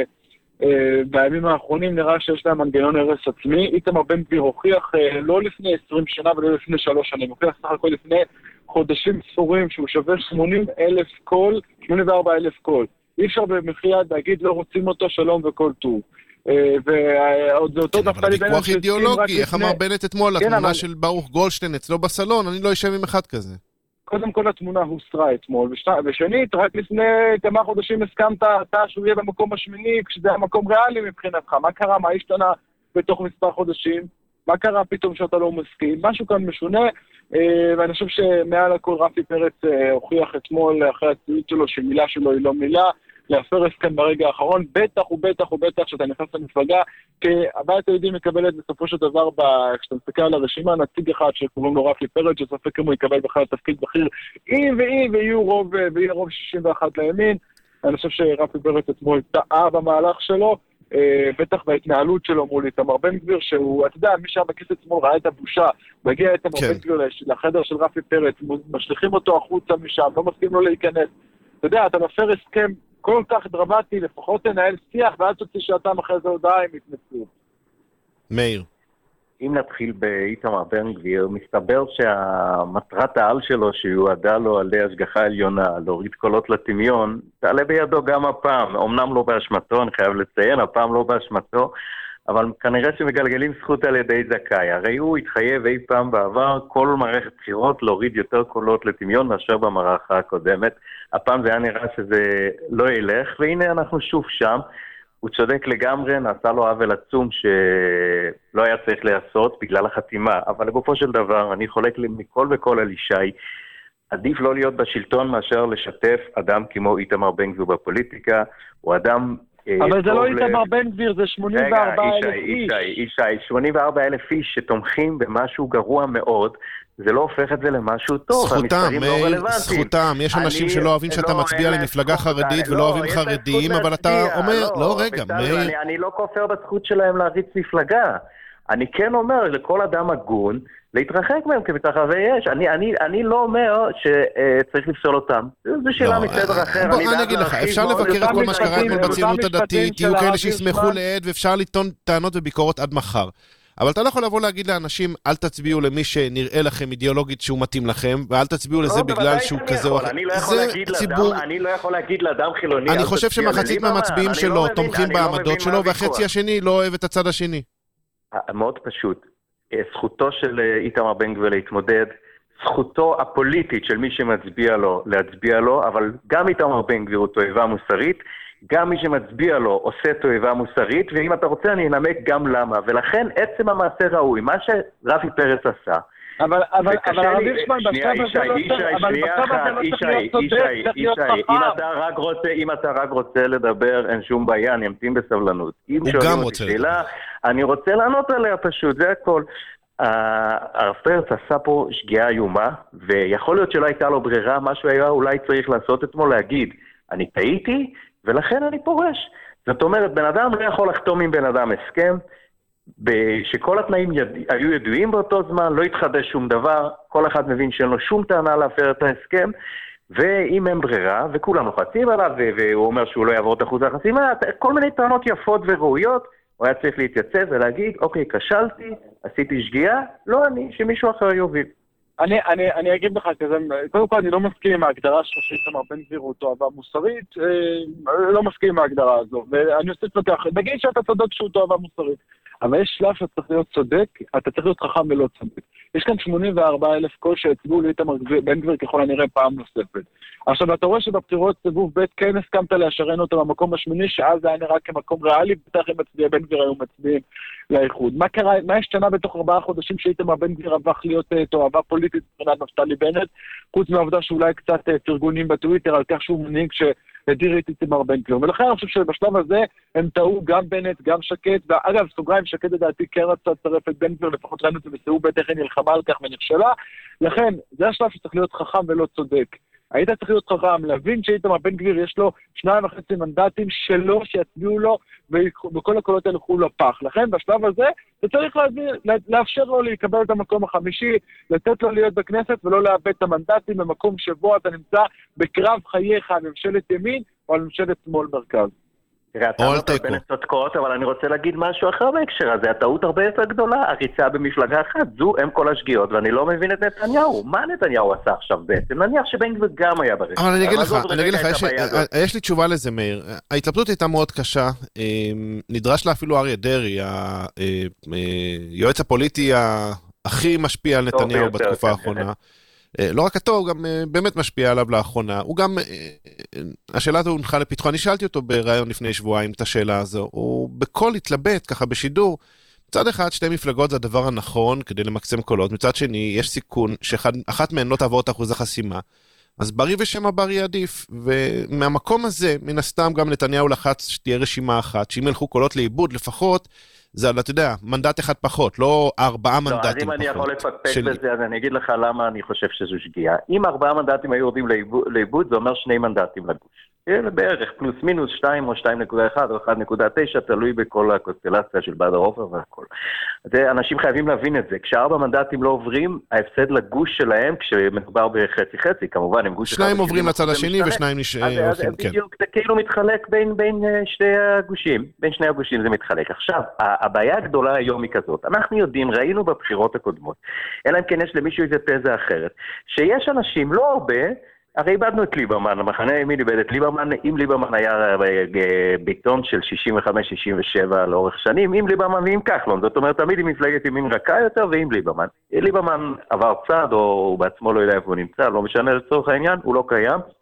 בימים האחרונים, נראה שיש להם מנגנון הרס עצמי. איתמר בן גביר הוכיח לא לפני עשרים שנה ולא לפני שלוש שנים, הוכיח סך הכל לפני חודשים ספורים שהוא שווה שמונים אלף קול, שמונים וארבעה אלף קול. אי אפשר במחייה להגיד לא רוצים אותו, שלום וכל טוב. ועוד זה אותו נפתלי בנט. ויכוח אידיאולוגי, איך אמר בנט אתמול, התמונה של ברוך גולדשטיין אצלו בסלון, אני לא אשב עם אחד כזה. קודם כל התמונה הוסרה אתמול, ושנית, רק לפני כמה חודשים הסכמת אתה שהוא יהיה במקום השמיני, כשזה המקום ריאלי מבחינתך. מה קרה? מה השתנה בתוך מספר חודשים? מה קרה פתאום שאתה לא מסכים? משהו כאן משונה, ואני חושב שמעל הכל רפי פרץ הוכיח אתמול, אחרי הציוט שלו, שמילה שלו היא לא מילה, להפר הסכם ברגע האחרון, בטח ובטח ובטח שאתה נכנס למפלגה, כי הבית היהודי מקבלת בסופו של דבר, כשאתה מסתכל על הרשימה, נציג אחד שקוראים לו רפי פרץ, שספק אם הוא יקבל בכלל תפקיד בכיר, אם ואם ויהיו רוב, ויהיה רוב שישים ואחת לימין. אני חושב שרפי פרץ אתמול טעה במהלך שלו, בטח בהתנהלות שלו מול איתמר בן גביר, שהוא, אתה יודע, מי שהיה בכיס אתמול ראה את הבושה, מגיע איתמר בן גביר לחדר של רפי פרץ, משליחים אותו החוצה משם, לא מסכים לו להיכנס. אתה יודע, אתה מפר הסכם כל כך דרמטי, לפחות תנהל שיח, ואז תוציא שעתם אחרי זה הודעה עם התנצלות. מאיר. אם נתחיל באיתמר בן גביר, מסתבר שהמטרת העל שלו, שיועדה לו על ידי השגחה עליונה, להוריד קולות לטמיון, תעלה בידו גם הפעם. אמנם לא באשמתו, אני חייב לציין, הפעם לא באשמתו, אבל כנראה שמגלגלים זכות על ידי זכאי. הרי הוא התחייב אי פעם בעבר, כל מערכת בחירות, להוריד יותר קולות לטמיון מאשר במערכה הקודמת. הפעם זה היה נראה שזה לא ילך, והנה אנחנו שוב שם. הוא צודק לגמרי, נעשה לו עוול עצום שלא היה צריך לעשות בגלל החתימה. אבל לגופו של דבר, אני חולק מכל וכל על ישי. עדיף לא להיות בשלטון מאשר לשתף אדם כמו איתמר בן גביר בפוליטיקה, הוא אדם... אבל זה לא איתמר בן גביר, זה שמונים וארבעה אלף איש. ישי, ישי, שמונים וארבעה אלף איש שתומכים במשהו גרוע מאוד, זה לא הופך את זה למשהו טוב. זכותם, זכותם, יש אנשים שלא אוהבים שאתה מצביע למפלגה חרדית ולא אוהבים חרדים, אבל אתה אומר, לא רגע, מאיר... אני לא כופר בזכות שלהם להריץ מפלגה. אני כן אומר לכל אדם הגון, להתרחק מהם כמתרחבי יש. אני, אני, אני לא אומר שצריך לפסול אותם. זו שאלה מסדר אחר. בוא, אני אגיד לך, אפשר לבקר את כל מה שקרה אתמול בציונות הדתית, יהיו כאלה שישמחו לעד, ואפשר לטעון טענות וביקורות עד מחר. אבל אתה לא יכול לבוא להגיד לאנשים, אל תצביעו למי שנראה לכם אידיאולוגית שהוא מתאים לכם, ואל תצביעו לזה בגלל שהוא כזה או אחר. אני לא יכול להגיד לאדם חילוני. אני חושב שמחצית מהמצביעים שלו תומכים בעמדות שלו, והחצי השני לא אוהב את הצד השני. מאוד פשוט. זכותו של איתמר בן גביר להתמודד, זכותו הפוליטית של מי שמצביע לו להצביע לו, אבל גם איתמר בן גביר הוא תועבה מוסרית, גם מי שמצביע לו עושה תועבה מוסרית, ואם אתה רוצה אני אנמק גם למה, ולכן עצם המעשה ראוי, מה שרפי פרץ עשה, אבל אבל אבל הרב ישמן בצד הזה לא צריך להיות צודק, אם אתה רק רוצה אם אתה רק רוצה לדבר אין שום בעיה, אני אמתין בסבלנות. אם שואלים אותי שאלה, אני רוצה לענות עליה פשוט, זה הכל. הרב פרץ עשה פה שגיאה איומה, ויכול להיות שלא הייתה לו ברירה, משהו היה אולי צריך לעשות אתמול, להגיד אני טעיתי ולכן אני פורש. זאת אומרת, בן אדם לא יכול לחתום עם בן אדם הסכם שכל התנאים יד... היו ידועים באותו זמן, לא התחדש שום דבר, כל אחד מבין שאין לו שום טענה להפר את ההסכם, ואם אין ברירה, וכולם לוחצים עליו, והוא אומר שהוא לא יעבור את אחוז החסימה, כל מיני טענות יפות וראויות, הוא היה צריך להתייצב ולהגיד, אוקיי, כשלתי, עשיתי שגיאה, לא אני, שמישהו אחר יוביל. אני, אני, אני אגיד לך כזה, קודם כל אני לא מסכים עם ההגדרה שלך שאיתמר בן גביר הוא תועבה מוסרית, אה, לא מסכים עם ההגדרה הזו, ואני אוסיף לכך, נגיד שאתה צודק שהוא תועבה מוסרית, אבל יש שלב שאתה צריך להיות צודק, אתה צריך להיות חכם ולא צודק. יש כאן שמונים וארבעה אלף קול שהצביעו לאיתמר בן גביר ככל הנראה פעם נוספת. עכשיו, אתה רואה שבבחירות סיבוב ב' כן הסכמת להשרן אותו במקום השמיני, שאז זה היה נראה כמקום ריאלי, בטח אם מצביעי בן גביר היו מצביעים לאיחוד. מה קרה, מה השתנה בתוך ארבעה חודשים שאיתמר בן גביר הפך להיות uh, תועבה פוליטית מבחינת נפתלי בנט, חוץ מהעובדה שאולי קצת uh, תרגונים בטוויטר על כך שהוא מנהיג ש... הדיר את איתמר בן גביר. ולכן אני חושב שבשלב הזה הם טעו גם בנט, גם שקד, ואגב, סוגריים, שקד לדעתי כן רצה לצרף את בן גביר, לפחות ראינו את זה בסיבוב ב' איך היא נלחמה על כך ונכשלה. לכן, זה השלב שצריך להיות חכם ולא צודק. היית צריך להיות חכם, להבין שאיתמר בן גביר יש לו שניים וחצי מנדטים שלו, שיצביעו לו, וכל הקולות הלכו לפח. לכן, בשלב הזה, זה צריך לאפשר לו להיקבל את המקום החמישי, לתת לו להיות בכנסת ולא לאבד את המנדטים במקום שבו אתה נמצא בקרב חייך על ממשלת ימין או על ממשלת שמאל מרכז. תראה, אתה לא בין הצודקות, אבל אני רוצה להגיד משהו אחר בהקשר הזה. הטעות הרבה יותר גדולה, הריצה במפלגה אחת, זו הם כל השגיאות, ואני לא מבין את נתניהו. מה נתניהו עשה עכשיו בעצם? נניח שבן גביר גם היה ברשת. אבל אני אגיד לך, אני אגיד לך, יש לי תשובה לזה, מאיר. ההתלבטות הייתה מאוד קשה. נדרש לה אפילו אריה דרעי, היועץ הפוליטי הכי משפיע על נתניהו בתקופה האחרונה. לא רק הטוב, גם באמת משפיע עליו לאחרונה. הוא גם, השאלה הזו הונחה לפתחו. אני שאלתי אותו ברעיון לפני שבועיים את השאלה הזו. הוא בכל התלבט, ככה בשידור. מצד אחד, שתי מפלגות זה הדבר הנכון כדי למקסם קולות. מצד שני, יש סיכון שאחת מהן לא תעבור את אחוז החסימה. אז בריא ושם הבריא עדיף. ומהמקום הזה, מן הסתם גם נתניהו לחץ שתהיה רשימה אחת, שאם ילכו קולות לאיבוד לפחות, זה, אתה יודע, מנדט אחד פחות, לא ארבעה מנדטים פחות. אז אם אני יכול לפקפק בזה, אז אני אגיד לך למה אני חושב שזו שגיאה. אם ארבעה מנדטים היו יורדים לאיבוד, זה אומר שני מנדטים לגוש. בערך פלוס מינוס שתיים או שתיים נקודה אחת או אחת נקודה תשע, תלוי בכל הקונסטלציה של בעד הרוב והכל. אנשים חייבים להבין את זה. כשארבע מנדטים לא עוברים, ההפסד לגוש שלהם, כשמדובר בחצי חצי, כמובן, הם גוש... שניים עוברים לצד השני ושניים נשארים. אז בדיוק, זה כאילו מתחלק בין שני הגושים. בין שני הגושים זה מתחלק. עכשיו, הבעיה הגדולה היום היא כזאת. אנחנו יודעים, ראינו בבחירות הקודמות, אלא אם כן יש למישהו איזה תזה אחרת, שיש אנשים, לא הרבה, הרי איבדנו את ליברמן, המחנה הימין איבד את ליברמן, אם ליברמן היה ביטון של שישים וחמש שישים ושבע לאורך שנים, אם ליברמן ועם כחלון, זאת אומרת תמיד עם מפלגת ימין רכה יותר ועם ליברמן. ליברמן עבר צד, או הוא בעצמו לא יודע איפה הוא נמצא, לא משנה לצורך העניין, הוא לא קיים.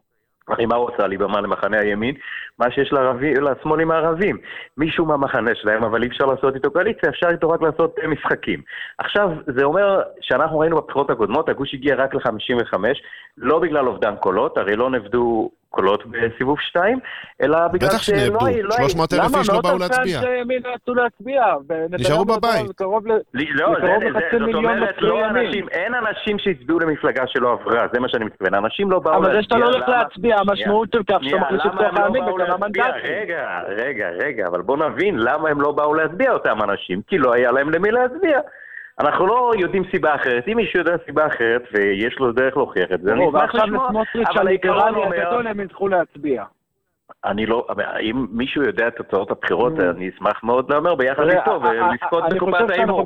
הרי מה הוא עושה ליברמן למחנה הימין? מה שיש לשמאלים הערבים. מישהו מהמחנה שלהם, אבל אי אפשר לעשות איתו קואליציה, אפשר איתו רק לעשות משחקים. עכשיו, זה אומר שאנחנו ראינו בבחירות הקודמות, הגוש הגיע רק ל-חמישים וחמש, לא בגלל אובדן קולות, הרי לא נבדו קולות בסיבוב שתיים, אלא בגלל בטח שנאבדו, שלוש מאות אלף איש לא באו להצביע. למה? מאות אלפי ימין רצו להצביע. נשארו בבית. לא, זאת אומרת, לא אנשים, אין אנשים שהצביעו למפלגה שלא עברה, זה מה שאני מתכוון, אנשים לא באו להצביע. אבל זה שאתה לא הולך להצביע, המשמעות של כך שאתה מחליט את כוח הימין בכמה מנדטים. רגע, רגע, רגע, אבל בוא נבין למה הם לא באו להצביע אותם אנשים, כי לא היה להם למי להצביע. אנחנו לא יודעים סיבה אחרת, אם מישהו יודע סיבה אחרת ויש לו דרך להוכיח את זה, אני אשמח לשמוע, אבל העיקרון הגדול הם יצטרכו להצביע. אני לא, אם מישהו יודע את תוצאות הבחירות, אני אשמח מאוד לאמר ביחד איתו ולזכות בקופת האימור.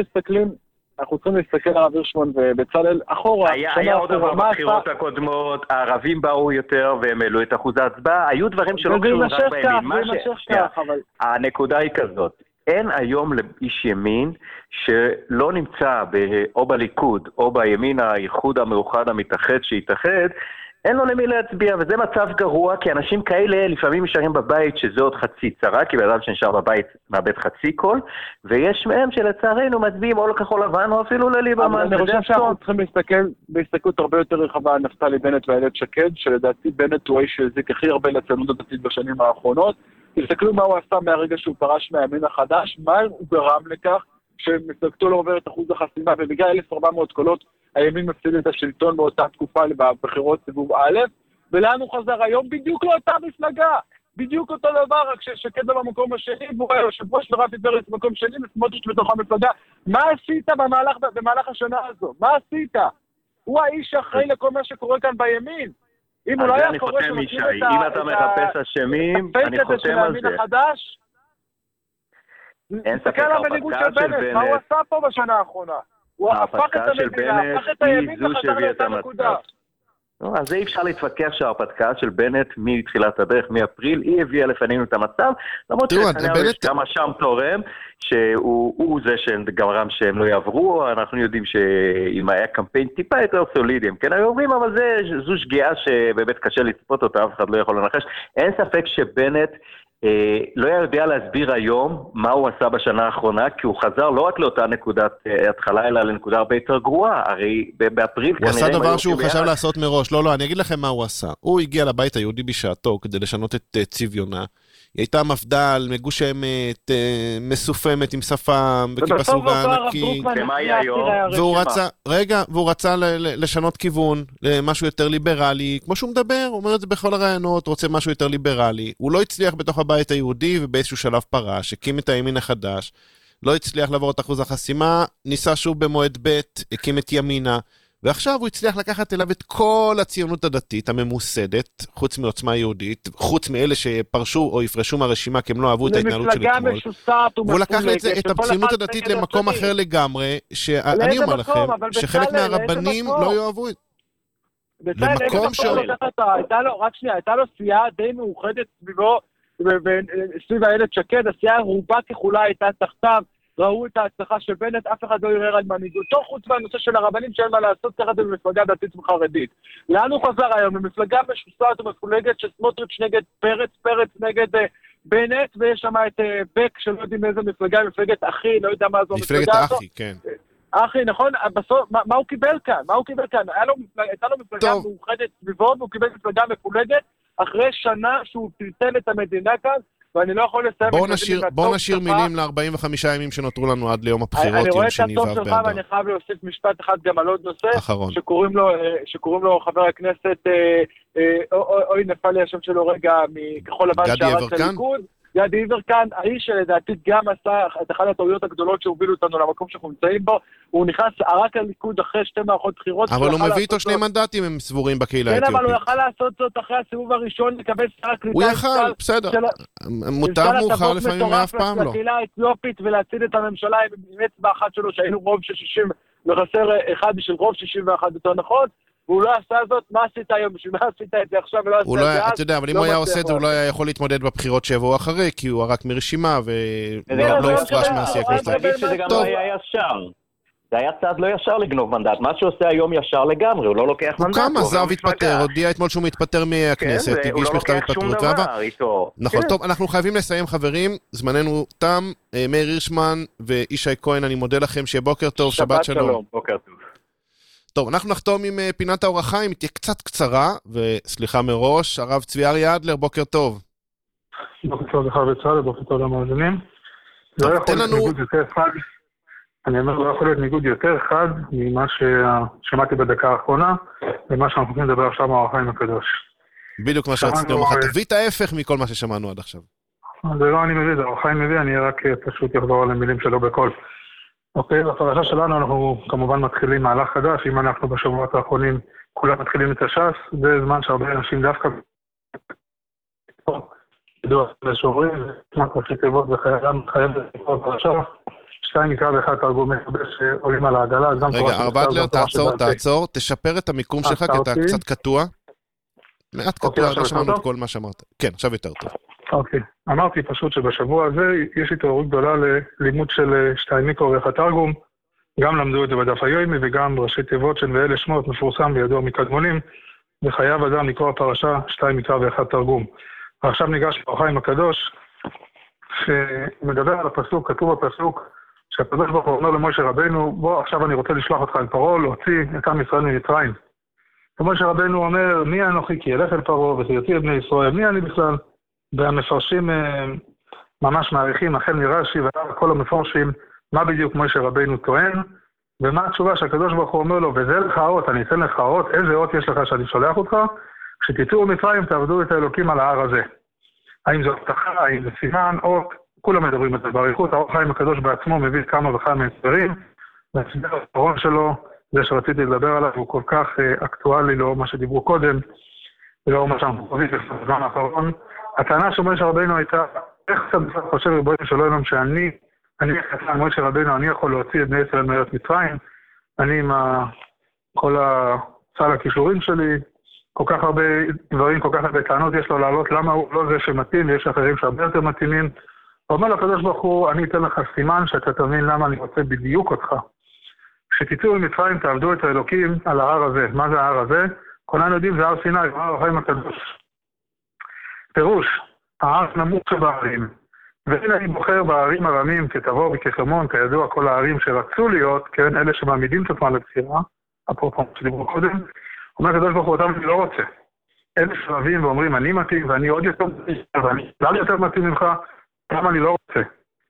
אנחנו צריכים להסתכל על אוויר שמון ובצלאל אחורה. היה עוד דבר בבחירות הקודמות, הערבים באו יותר והם העלו את אחוז ההצבעה, היו דברים שלא קשורים רק בימין. הנקודה היא כזאת. אין היום לאיש ימין שלא נמצא או בליכוד או בימין האיחוד המאוחד המתאחד שהתאחד, אין לו למי להצביע, וזה מצב גרוע, כי אנשים כאלה לפעמים נשארים בבית שזה עוד חצי צרה, כי באדם שנשאר בבית מאבד חצי קול, ויש מהם שלצערנו מצביעים או לכחול לבן או אפילו לליברמן. אני חושב שאנחנו צריכים להסתכל בהסתכלות הרבה יותר רחבה על נפתלי בנט ואיילת שקד, שלדעתי בנט הוא האיש שהזיק הכי הרבה לציונות הדתית בשנים האחרונות. תסתכלו מה הוא עשה מהרגע שהוא פרש מהימין החדש, מה הוא גרם לכך שמפלגתו לא עוברת אחוז החסימה, ובגלל אלף וארבע מאות קולות הימין מפסיד את השלטון באותה תקופה בבחירות סיבוב א', ולאן הוא חזר היום? בדיוק לא אותה מפלגה, בדיוק אותו דבר, רק ששקד במקום השני, והוא היה יושב ראש ורפי פרץ במקום שני, וסמוטריץ' בתוך המפלגה. מה עשית במהלך, במהלך השנה הזו? מה עשית? הוא האיש האחראי לכל מה שקורה כאן בימין. אם הוא לא היה קורא שמכיר את ה... אם אתה מחפש אשמים, אני חותם על זה. אין ספק, ההרפתקה של בנט, מה הוא עשה פה בשנה האחרונה? הוא הפך את המדינה, הפך את הימין וחזר לאותה נקודה. אז זה אי אפשר להתווכח שההרפתקה של בנט מתחילת הדרך, מאפריל, היא הביאה לפנינו את המצב, למרות שגם השם תורם, שהוא זה שגרם שהם לא יעברו, אנחנו יודעים שאם היה קמפיין טיפה יותר סולידי, הם כן היו עוברים, אבל זו שגיאה שבאמת קשה לצפות אותה, אף אחד לא יכול לנחש. אין ספק שבנט לא יודע להסביר היום מה הוא עשה בשנה האחרונה, כי הוא חזר לא רק לאותה נקודת התחלה, אלא לנקודה הרבה יותר גרועה. הרי באפריל הוא עשה דבר שהוא חשב לעשות מראש. לא, לא, אני אגיד לכם מה הוא עשה. הוא הגיע לבית היהודי בשעתו כדי לשנות את צביונה. היא הייתה מפד"ל, מגושמת, מסופמת עם שפם, וכיפה סרוגה ענקית. ומה היא היום? והוא רצה, רגע, והוא רצה לשנות כיוון, למשהו יותר ליברלי, כמו שהוא מדבר, הוא אומר את זה בכל הרעיונות, רוצה משהו יותר ליברלי. הוא לא הצליח בתוך הבית היהודי, ובאיזשהו שלב פרש, הקים את הימין החדש, לא הצליח לעבור את אחוז החסימה, ניסה שוב במועד ב', הקים את ימינה, ועכשיו הוא הצליח לקחת אליו את כל הציונות הדתית הממוסדת, חוץ מעוצמה יהודית, חוץ מאלה שפרשו או יפרשו מהרשימה, כי הם לא אהבו את ההתנהלות של אתמול. והוא לקח את הציונות הדתית למקום אחר לגמרי, שאני אומר לכם, שחלק מהרבנים לא יאהבו את זה. במקום שהוא... רק שנייה, הייתה לו סיעה די מאוחדת סביבו, סביב איילת שקד, הסיעה רובה ככולה הייתה תחתיו, ראו את ההצלחה של בנט, אף אחד לא יראה על מנהיגותו, חוץ מהנושא של הרבנים שאין מה לעשות, צריך את זה במפלגה דתית וחרדית. לאן הוא חזר היום? במפלגה משוסעת ומפולגת שסמוטריץ' נגד פרץ, פרץ נגד בנט, ויש שם את בק שלא יודעים איזה מפלגה, מפלגת אחי, לא יודע מה זו המפלגה הזו. מפלגת אחי, כן. אחי, נכון? בסוף, מה, מה הוא קיבל כאן? מה הוא קיבל כאן? הייתה לו מפלגה מאוחדת סביבו, והוא קיבל מפלגה מפולגת, אחרי שנה שהוא טלטל את המדינה כאן, ואני לא יכול לסיים... בואו נשאיר, בוא נשיר מילים ל-ארבעים וחמישה ימים שנותרו לנו עד ליום הבחירות, יום שני ו' באדר. אני רואה את הטוב שלך ואני חייב להוסיף משפט אחד גם על עוד נושא, שקוראים לו, שקוראים לו חבר הכנסת, אוי נפל לי השם שלו רגע, מכחול לבן שערד של ליכוד, גדי יברקן, האיש שלדעתי גם עשה את אחת הטעויות הגדולות שהובילו אותנו למקום שאנחנו נמצאים בו, הוא נכנס רק לליכוד אחרי שתי מערכות בחירות. אבל הוא מביא איתו שני מנדטים, הם סבורים בקהילה האתיופית. כן, אבל הוא יכל לעשות זאת אחרי הסיבוב הראשון, לקבל שר הקליטה. הוא יכל, בסדר. מוטב מאוחר לפעמים מאף פעם לא. לקהילה האתיופית ולהציל את הממשלה עם אצבע אחת שלו, שהיינו רוב של שישים, וחסר אחד בשביל רוב שישים ואחת יותר נכון. והוא לא עשה זאת, מה עשית היום? בשביל מה עשית את זה עכשיו ולא עשית את זה אז? אתה יודע, אבל אם הוא היה עושה את זה, הוא לא היה יכול להתמודד בבחירות שיבואו אחרי, כי הוא רק מרשימה ולא הופרש מהעשייה. תגיד שזה גם לא היה ישר. זה היה צעד לא ישר לגנוב מנדט. מה שעושה היום ישר לגמרי, הוא לא לוקח מנדט. הוא קם, עזב, התפטר, הודיע אתמול שהוא מתפטר מהכנסת, הגיש מכתב התפטרות. הוא לא לוקח שום דבר איתו. נכון, טוב, אנחנו חייבים לסיים חברים, זמננו תם, מאיר הירשמן וישי כהן, אני מודה לכם, שיהיה בוקר טוב, שבת שלום. שבת שלום, בוקר טוב. טוב, אנחנו נחתום עם פינת האור החיים, תהיה קצת קצרה, וסליחה מראש, הרב צבי אריה אדלר, בוקר טוב. בוקר טוב לך וצהל, בוקר טוב למאזינים. לא יכול להיות ניגוד יותר חד, אני אומר, לא יכול להיות ניגוד יותר חד ממה ששמעתי בדקה האחרונה, ומה שאנחנו רוצים לדבר עכשיו מהאור החיים הקדוש. בדיוק מה שרציתי לומר, תביא את ההפך מכל מה ששמענו עד עכשיו. זה לא אני מביא, זה האור החיים מביא, אני רק פשוט יחזור על המילים שלו בקול. אוקיי, בפרשה שלנו אנחנו כמובן מתחילים מהלך חדש, אם אנחנו בשבועות האחרונים כולם מתחילים את הש"ס, זה זמן שהרבה אנשים דווקא ידוע לשוברים, זמן ראשי תיבות וחייב לקרוא פרשה, שתיים נקרא ואחד תרגום מחדש שעולים על העגלה. רגע, הרב אדלר, תעצור, תעצור, תשפר את המיקום שלך כי אתה קצת קטוע. מעט קטוע, לא שמענו את כל מה שאמרת. כן, עכשיו יותר טוב. אוקיי, אמרתי פשוט שבשבוע הזה יש התעוררות גדולה ללימוד של שתיים מיקרו ואחד תרגום, גם למדו את זה בדף היומי וגם ראשי תיבות של ואלה שמות מפורסם וידוע מקדמונים, וחייב אדם לקרוא הפרשה שתיים מקרא ואחד תרגום. עכשיו ניגש לאור החיים הקדוש, שמדבר על הפסוק, כתוב בפסוק, שהקדוש ברוך הוא אומר למשה רבנו, בוא עכשיו אני רוצה לשלוח אותך אל פרעה, להוציא את עם ישראל ממצרים. ומשה רבנו אומר, מי אנוכי כי אלך אל פרעה ותוציא את בני ישראל, מי אני בכלל? והמפרשים ממש מעריכים, החל מרש"י וכל המפרשים, מה בדיוק משה רבנו טוען, ומה התשובה שהקדוש ברוך הוא אומר לו, וזה לך אות, אני אתן לך אות, איזה אות יש לך שאני שולח אותך? כשתצאו ממצרים תעבדו את האלוקים על ההר הזה. האם זו הבטחה, האם זה סימן, אות, כולם מדברים את זה באריכות, האור החיים הקדוש בעצמו מביא כמה וכמה הסברים, והסבר האחרון שלו, זה שרציתי לדבר עליו, הוא כל כך אקטואלי לאור מה שדיברו קודם, ולאור מה שאנחנו חושבים בזמן האחרון. הטענה של משה רבנו הייתה, איך קצת חושב רבנו שלא יום שאני, אני הקטן, משה רבנו, אני יכול להוציא את בני ישראל מארץ מצרים, אני עם כל סל הכישורים שלי, כל כך הרבה דברים, כל כך הרבה טענות יש לו לעלות, למה הוא לא זה שמתאים, ויש אחרים שהרבה יותר מתאימים. הוא אומר לקדוש ברוך הוא, אני אתן לך סימן שאתה תבין למה אני רוצה בדיוק אותך. כשתצאו ממצרים תעבדו את האלוקים על ההר הזה. מה זה ההר הזה? כולנו יודעים זה הר סיני, הר החיים הקדוש. פירוש, ההר נמוך שבהרים. והנה אני בוחר בהרים הרמים כתבור וכחרמון, כידוע כל הערים שרצו להיות, כן, אלה שמעמידים את עצמם לבחירה, אפרופו שדיברו קודם, אומר הקדוש ברוך הוא אותם אני לא רוצה. אלה שרבים ואומרים אני מתאים ואני עוד יותר מתאים, ואני כלל יותר מתאים ממך, למה אני לא רוצה?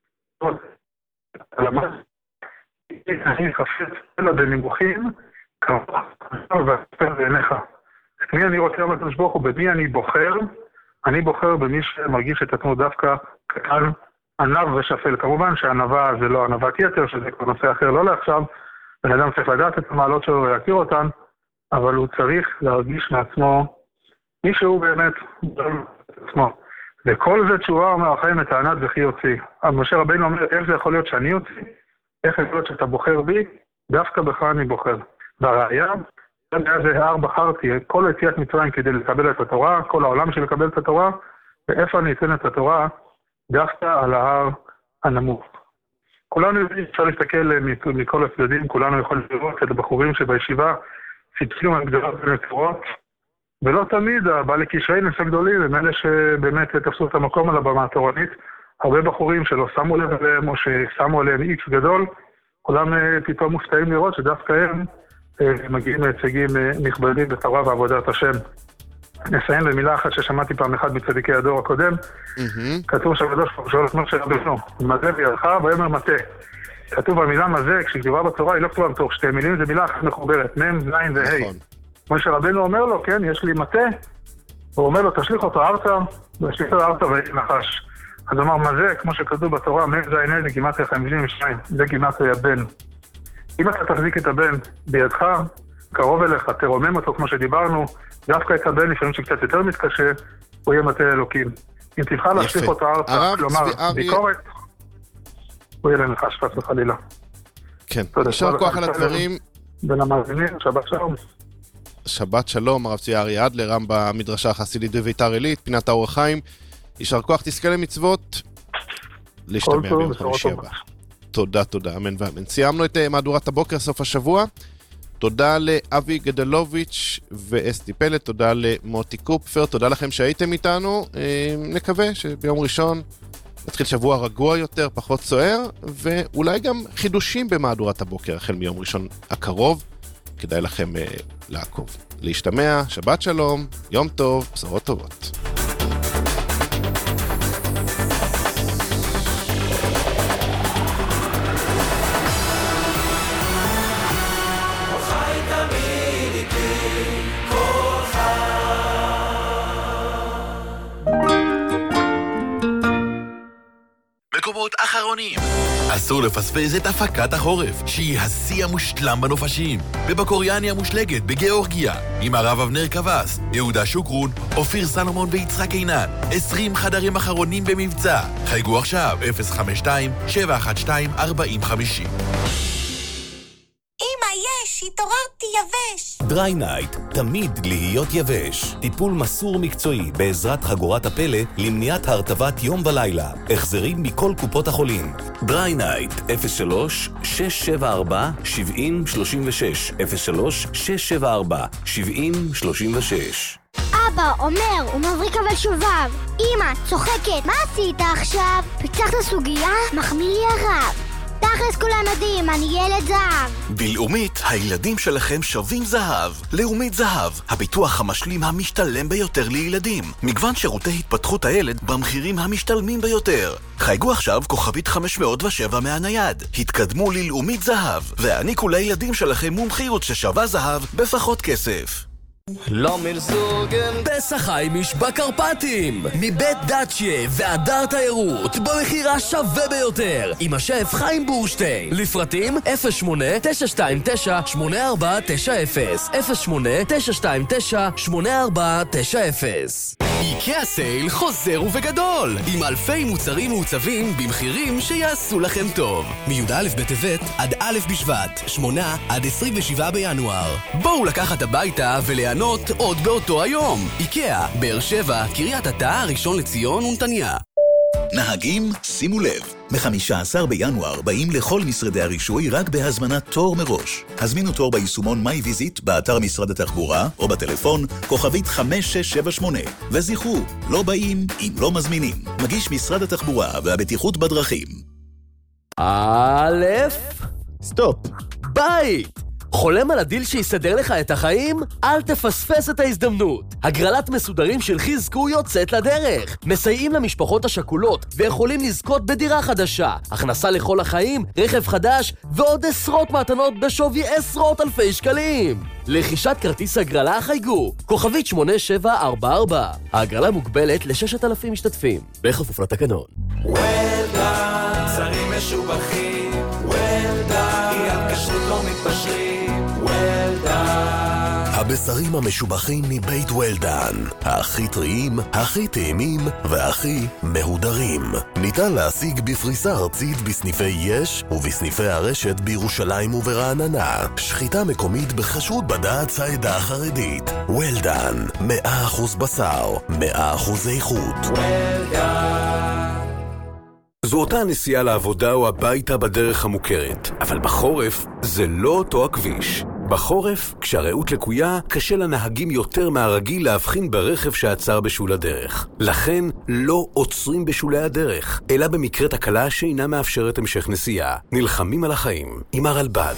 אני חפץ אלא בנימוכים, כמובן, ואספר בעיניך. את מי אני רוצה אומר הקדוש ברוך הוא, במי אני בוחר? אני בוחר במי שמרגיש את עצמו דווקא קטן, ענב ושפל. כמובן שהענבה זה לא ענבת יתר, שזה כבר נושא אחר לא לעכשיו, בן אדם צריך לדעת את המעלות שלו ולהכיר אותן, אבל הוא צריך להרגיש מעצמו מי שהוא באמת עצמו. וכל זה תשובה אומר החיים מטענת וכי יוציא. משה רבינו אומר, איך זה יכול להיות שאני יוציא? איך יכול להיות שאתה בוחר בי? דווקא בך אני בוחר. והראיה, זה הר בחרתי, כל יציאת מצרים כדי לקבל את התורה, כל העולם של לקבל את התורה, ואיפה אני אתן את התורה? דווקא על ההר הנמוך. כולנו אפשר להסתכל מכל הצדדים, כולנו יכולים לראות את הבחורים שבישיבה סיפסו מהגדרות ונצורות, ולא תמיד הבעלי קשרי נפל גדולים, הם אלה שבאמת תפסו את המקום על הבמה התורנית, הרבה בחורים שלא שמו לב עליהם או ששמו עליהם איקס גדול, כולם פתאום מופתעים לראות שדווקא הם מגיעים להישגים נכבדים בתורה ועבודת השם. נסיים במילה אחת ששמעתי פעם אחת מצדיקי הדור הקודם, כתוב שהקדוש ברוך הוא שואל את משה רבנו, מזה בידך ויאמר מטה. כתוב במילה מזה, כשכתובה בתורה היא לא כתובה בתור שתי מילים, זה מילה אחת מחוברת, מם, זין והי. משה רבנו אומר לו, כן, יש לי מטה, הוא אומר לו, תשליך אותו ארצה, ושליך אותו ארצה ונחש. אז הוא אמר, מה זה, כמו שכתוב בתורה, מם, זין, הי, זה גימטריה חמישים ושתיים, זה גימטריה בן. אם אתה תחזיק את הבן בידך, קרוב אליך, תרומם אותו כמו שדיברנו, דווקא את הבן, לפעמים שקצת יותר מתקשה, הוא יהיה מטה אלוקים. אם תבחר להשליך אותו ארצה, כלומר, ביקורת, הוא יהיה לנחש, חס וחלילה. כן, נשאר כוח על הדברים. בין המאזינים, שבת שלום. שבת שלום, הרב צבי אריה אדלר, רם במדרשה החסידית בביתר עילית, פינת האור החיים. יישר כוח, תזכה למצוות. להשתמע ביום חמישי הבא. תודה, תודה, אמן ואמן. סיימנו את מהדורת הבוקר, סוף השבוע. תודה לאבי גדלוביץ' ואסתי פלט, תודה למוטי קופפר, תודה לכם שהייתם איתנו. נקווה שביום ראשון נתחיל שבוע רגוע יותר, פחות סוער, ואולי גם חידושים במהדורת הבוקר החל מיום ראשון הקרוב. כדאי לכם לעקוב. להשתמע, שבת שלום, יום טוב, בשורות טובות. מקומות אחרונים. אסור לפספס את הפקת החורף, שהיא השיא המושלם בנופשים. בבקוריאני המושלגת בגיאורגיה, עם הרב אבנר קבס, יהודה שוקרון, אופיר סלומון ויצחק עינן. עשרים חדרים אחרונים במבצע. חייגו עכשיו אפס חמש שתיים שבע אחת שתיים ארבע אפס חמש אפס. אמא, יש, התעוררתי יבש. דריי נייט, תמיד להיות יבש. טיפול מסור מקצועי בעזרת חגורת הפלא למניעת הרטבת יום ולילה. החזרים מכל קופות החולים. דריי נייט, אפס שלוש שש שבע ארבע שבע אפס שלוש שש, אפס שלוש שש שבע ארבע שבע אפס שלוש שש. אבא אומר, הוא מבריק אבל שובב. אמא, צוחקת. מה עשית עכשיו? פיצחת סוגיה? מחמיא לי הרב. תכלס כולם יודעים, אני ילד זהב. בלאומית, הילדים שלכם שווים זהב. לאומית זהב, הביטוח המשלים המשתלם ביותר לילדים. מגוון שירותי התפתחות הילד במחירים המשתלמים ביותר. חייגו עכשיו כוכבית חמש מאות ושבע מהנייד. התקדמו ללאומית זהב, והעניקו לילדים שלכם מומחיות ששווה זהב בפחות כסף. לא מלזוגן פסח חיימיש בקרפטים מבית דאצ'יה והדר תיירות במחיר השווה ביותר עם השף חיים בורשטיין. לפרטים אפס שמונה תשע שתיים תשע שמונה ארבע תשע אפס אפס שמונה תשע שתיים תשע שמונה ארבע תשע אפס. איקאה סייל חוזר ובגדול עם אלפי מוצרים מעוצבים במחירים שיעשו לכם טוב מי"א בטבת עד א' בשבט, שמונה עד עשרים ושבעה בינואר. בואו לקחת הביתה וליהנות עוד באותו היום. איקאה, באר שבע, קריית אתא, ראשון לציון ונתניה. נהגים, שימו לב, ב-חמישה עשר בינואר באים לכל משרדי הרישוי רק בהזמנת תור מראש. הזמינו תור ביישומון מיי ויזיט באתר משרד התחבורה או בטלפון כוכבית חמש שש שבע שמונה. וזכרו, לא באים אם לא מזמינים. מגיש משרד התחבורה והבטיחות בדרכים. א' סטופ. בית! חולם על הדיל שיסדר לך את החיים? אל תפספס את ההזדמנות. הגרלת מסודרים של חזקו יוצאת לדרך. מסייעים למשפחות השכולות ויכולים לזכות בדירה חדשה, הכנסה לכל החיים, רכב חדש ועוד עשרות מתנות בשווי עשרות אלפי שקלים. לרכישת כרטיס הגרלה חייגו כוכבית שמונה שבע ארבע ארבע. ההגרלה מוגבלת ל-שישת אלפים משתתפים בכפוף לתקנון. וולדן, שרים משובחים, וולדן, היא על כשרות לא מתפשרים. הבשרים המשובחים מבית וולדן, הכי טריים, הכי טעימים והכי מהודרים. ניתן להשיג בפריסה ארצית בסניפי יש ובסניפי הרשת בירושלים וברעננה. שחיטה מקומית בכשרות בדעת העדה החרדית. וולדן, מאה אחוז בשר, מאה אחוז איכות. וולדן. זו אותה נסיעה לעבודה או הביתה בדרך המוכרת, אבל בחורף זה לא אותו הכביש. בחורף, כשהראות לקויה, קשה לנהגים יותר מהרגיל להבחין ברכב שעצר בשול הדרך. לכן, לא עוצרים בשולי הדרך, אלא במקרה תקלה שאינה מאפשרת המשך נסיעה. נלחמים על החיים, עם הרלב"ד.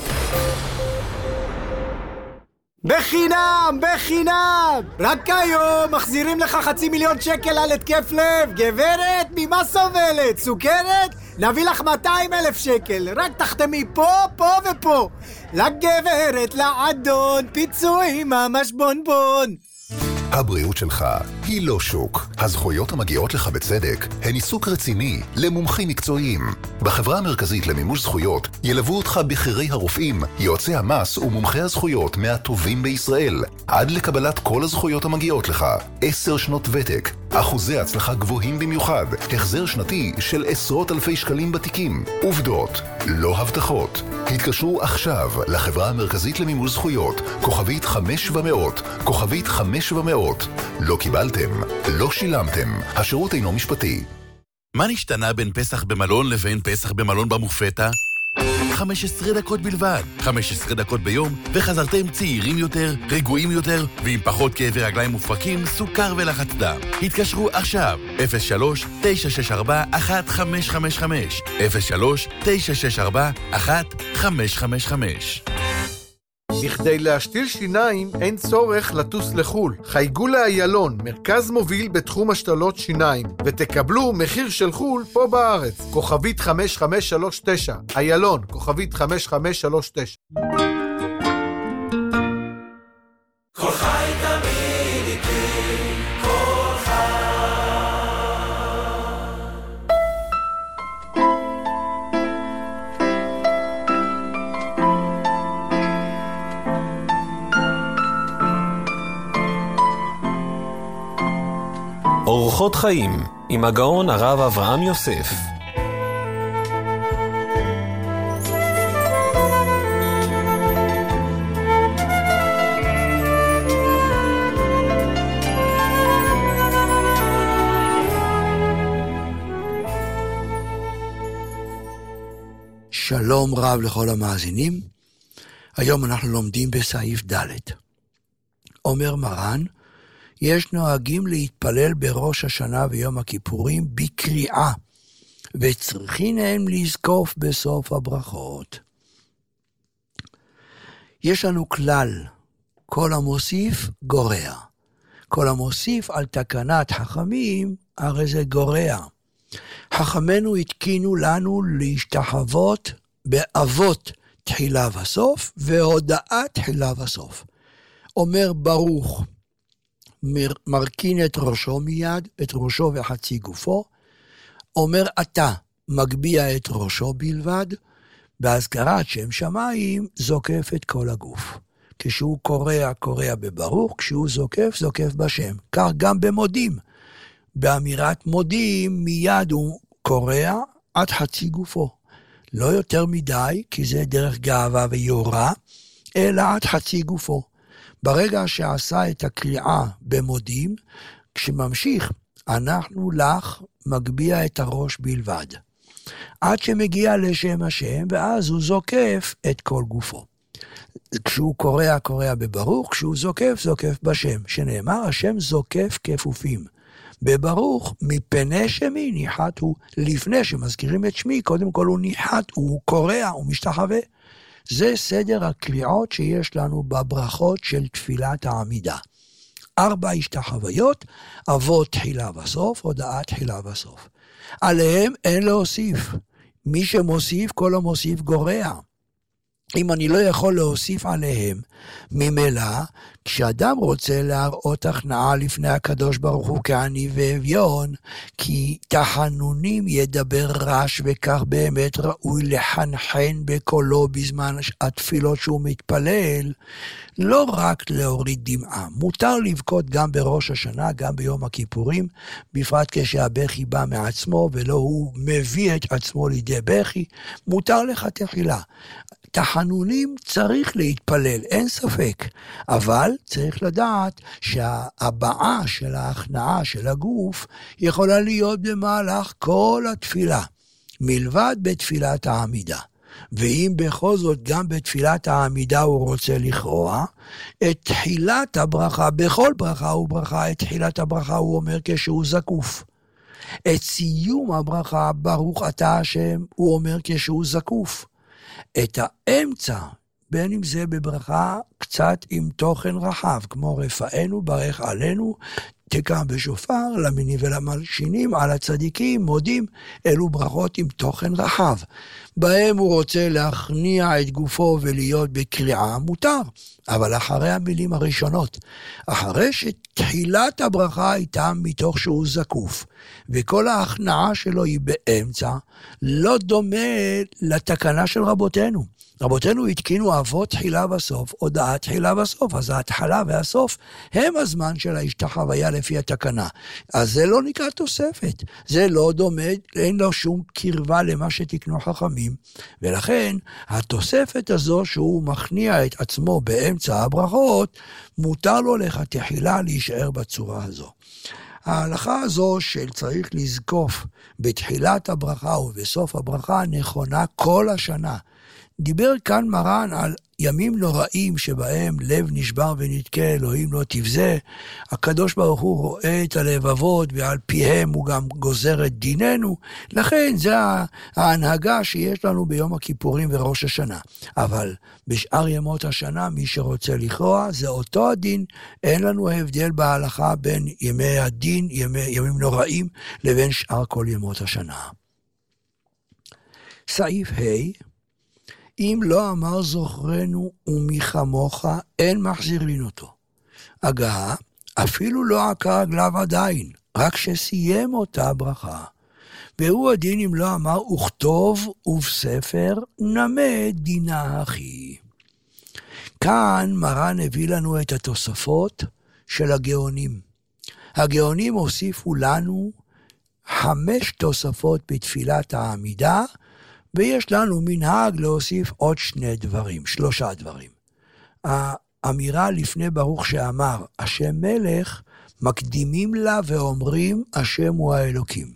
בחינם, בחינם! רק היום מחזירים לך חצי מיליון שקל על התקף לב. גברת, ממה סובלת? סוכרת? נביא לך מאתיים אלף שקל. רק תחתמי פה, פה ופה. לגברת, לעדון, פיצויים ממש בונבון. הבריאות שלך היא לא שוק. הזכויות המגיעות לך בצדק הן עיסוק רציני למומחים מקצועיים. בחברה המרכזית למימוש זכויות ילוו אותך בכירי הרופאים, יועצי המס ומומחי הזכויות מהטובים בישראל, עד לקבלת כל הזכויות המגיעות לך. עשר שנות ותק, אחוזי הצלחה גבוהים במיוחד, החזר שנתי של עשרות אלפי שקלים בתיקים. עובדות, לא הבטחות. התקשרו עכשיו לחברה המרכזית למימוש זכויות, כוכבית חמש ומאות, כוכבית חמש ומאות. לא קיבלתם, לא שילמתם, השירות אינו משפטי. מה נשתנה בין פסח במלון לבין פסח במלון במופתע? חמש עשרה דקות בלבד. חמש עשרה דקות ביום, וחזרתם צעירים יותר, רגועים יותר, ועם פחות כאבי רגליים מופרקים, סוכר ולחץ דם. התקשרו עכשיו, אפס שלוש תשע שש ארבע אחת חמש חמש חמש, אפס שלוש תשע שש ארבע אחת חמש חמש חמש. בכדי להשתיל שיניים אין צורך לטוס לחול. חייגו לאיילון, מרכז מוביל בתחום השתלות שיניים, ותקבלו מחיר של חול פה בארץ. כוכבית חמש חמש שלוש תשע. איילון, כוכבית חמש חמש שלוש תשע. כל חי תמיד איתי, כל חי. אורחות חיים עם הגאון הרב אברהם יוסף. שלום רב לכל המאזינים. היום אנחנו לומדים בסעיף ד'. אומר מרן, יש נוהגים להתפלל בראש השנה ויום הכיפורים בקריאה, וצריכים הם לזקוף בסוף הברכות. יש לנו כלל, כל המוסיף גורע. כל המוסיף על תקנת חכמים, הרי זה גורע. חכמנו התקינו לנו להשתחוות באבות תחילה וסוף, והודעה תחילה וסוף. אומר ברוך, מרכין את ראשו מיד, את ראשו וחצי גופו, אומר אתה, מגביע את ראשו בלבד, בהזכרת שם שמיים, זוקף את כל הגוף. כשהוא קורא, קורא בברוך, כשהוא זוקף, זוקף בשם. כך גם במודים. באמירת מודים, מיד הוא קורא עד חצי גופו. לא יותר מדי, כי זה דרך גאווה ויורה, אלא עד חצי גופו. ברגע שעשה את הקריאה במודים, כשממשיך, אנחנו לך מגביע את הראש בלבד. עד שמגיע לשם השם, ואז הוא זוקף את כל גופו. כשהוא קורא, קורא בברוך, כשהוא זוקף, זוקף בשם. שנאמר, השם זוקף כפופים. בברוך, מפני שמי ניחת הוא, לפני שמזכירים את שמי, קודם כל הוא ניחת, הוא קורא, הוא משתחווה. זה סדר הקריאות שיש לנו בברכות של תפילת העמידה. ארבע השתחוויות, אבות תחילה וסוף, הודעה תחילה וסוף. עליהם אין להוסיף. מי שמוסיף, כל המוסיף גורע. אם אני לא יכול להוסיף עליהם, ממילא, כשאדם רוצה להראות הכנעה לפני הקדוש ברוך הוא כעני ואביון, כי תחנונים ידבר רש, וכך באמת ראוי לחנחן בקולו בזמן התפילות שהוא מתפלל, לא רק להוריד דמעה. מותר לבכות גם בראש השנה, גם ביום הכיפורים, בפרט כשהבכי בא מעצמו, ולא הוא מביא את עצמו לידי בכי, מותר לך תחילה. תחנונים צריך להתפלל, אין ספק, אבל צריך לדעת שההבעה של ההכנעה של הגוף יכולה להיות במהלך כל התפילה, מלבד בתפילת העמידה. ואם בכל זאת גם בתפילת העמידה הוא רוצה לכרוע, את תחילת הברכה, בכל ברכה וברכה, את תחילת הברכה הוא אומר כשהוא זקוף. את סיום הברכה, ברוך אתה השם, הוא אומר כשהוא זקוף. את האמצע, בין אם זה בברכה קצת עם תוכן רחב, כמו רפאנו ברך עלינו, תקע בשופר, למיני ולמלשינים, על הצדיקים, מודים, אלו ברכות עם תוכן רחב. בהם הוא רוצה להכניע את גופו ולהיות בקריאה, מותר, אבל אחרי המילים הראשונות, אחרי שתחילת הברכה הייתה מתוך שהוא זקוף, וכל ההכנעה שלו היא באמצע, לא דומה לתקנה של רבותינו. רבותינו התקינו אבות תחילה וסוף, הודעה תחילה וסוף, אז ההתחלה והסוף הם הזמן של ההשתחוויה לפי התקנה. אז זה לא נקרא תוספת, זה לא דומה, אין לו שום קרבה למה שתקנו חכמים, ולכן התוספת הזו שהוא מכניע את עצמו באמצע הברכות, מותר לו לכתחילה להישאר בצורה הזו. ההלכה הזו של צריך לזקוף בתחילת הברכה ובסוף הברכה נכונה כל השנה. דיבר כאן מרן על ימים נוראים שבהם לב נשבר ונתקה, אלוהים לא תבזה. הקדוש ברוך הוא רואה את הלבבות ועל פיהם הוא גם גוזר את דיננו. לכן זה ההנהגה שיש לנו ביום הכיפורים וראש השנה. אבל בשאר ימות השנה מי שרוצה לכרוע זה אותו הדין. אין לנו הבדל בהלכה בין ימי הדין, ימי, ימים נוראים, לבין שאר כל ימות השנה. סעיף ה' אם לא אמר זוכרנו ומי כמוך, אין מחזירין אותו. הגה, אפילו לא עקר רגליו עדיין, רק שסיים אותה ברכה. והוא הדין אם לא אמר וכתוב ובספר, נמה דינה אחי. כאן מרן הביא לנו את התוספות של הגאונים. הגאונים הוסיפו לנו חמש תוספות בתפילת העמידה, ויש לנו מנהג להוסיף עוד שני דברים, שלושה דברים. האמירה לפני ברוך שאמר, השם מלך, מקדימים לה ואומרים, השם הוא האלוקים.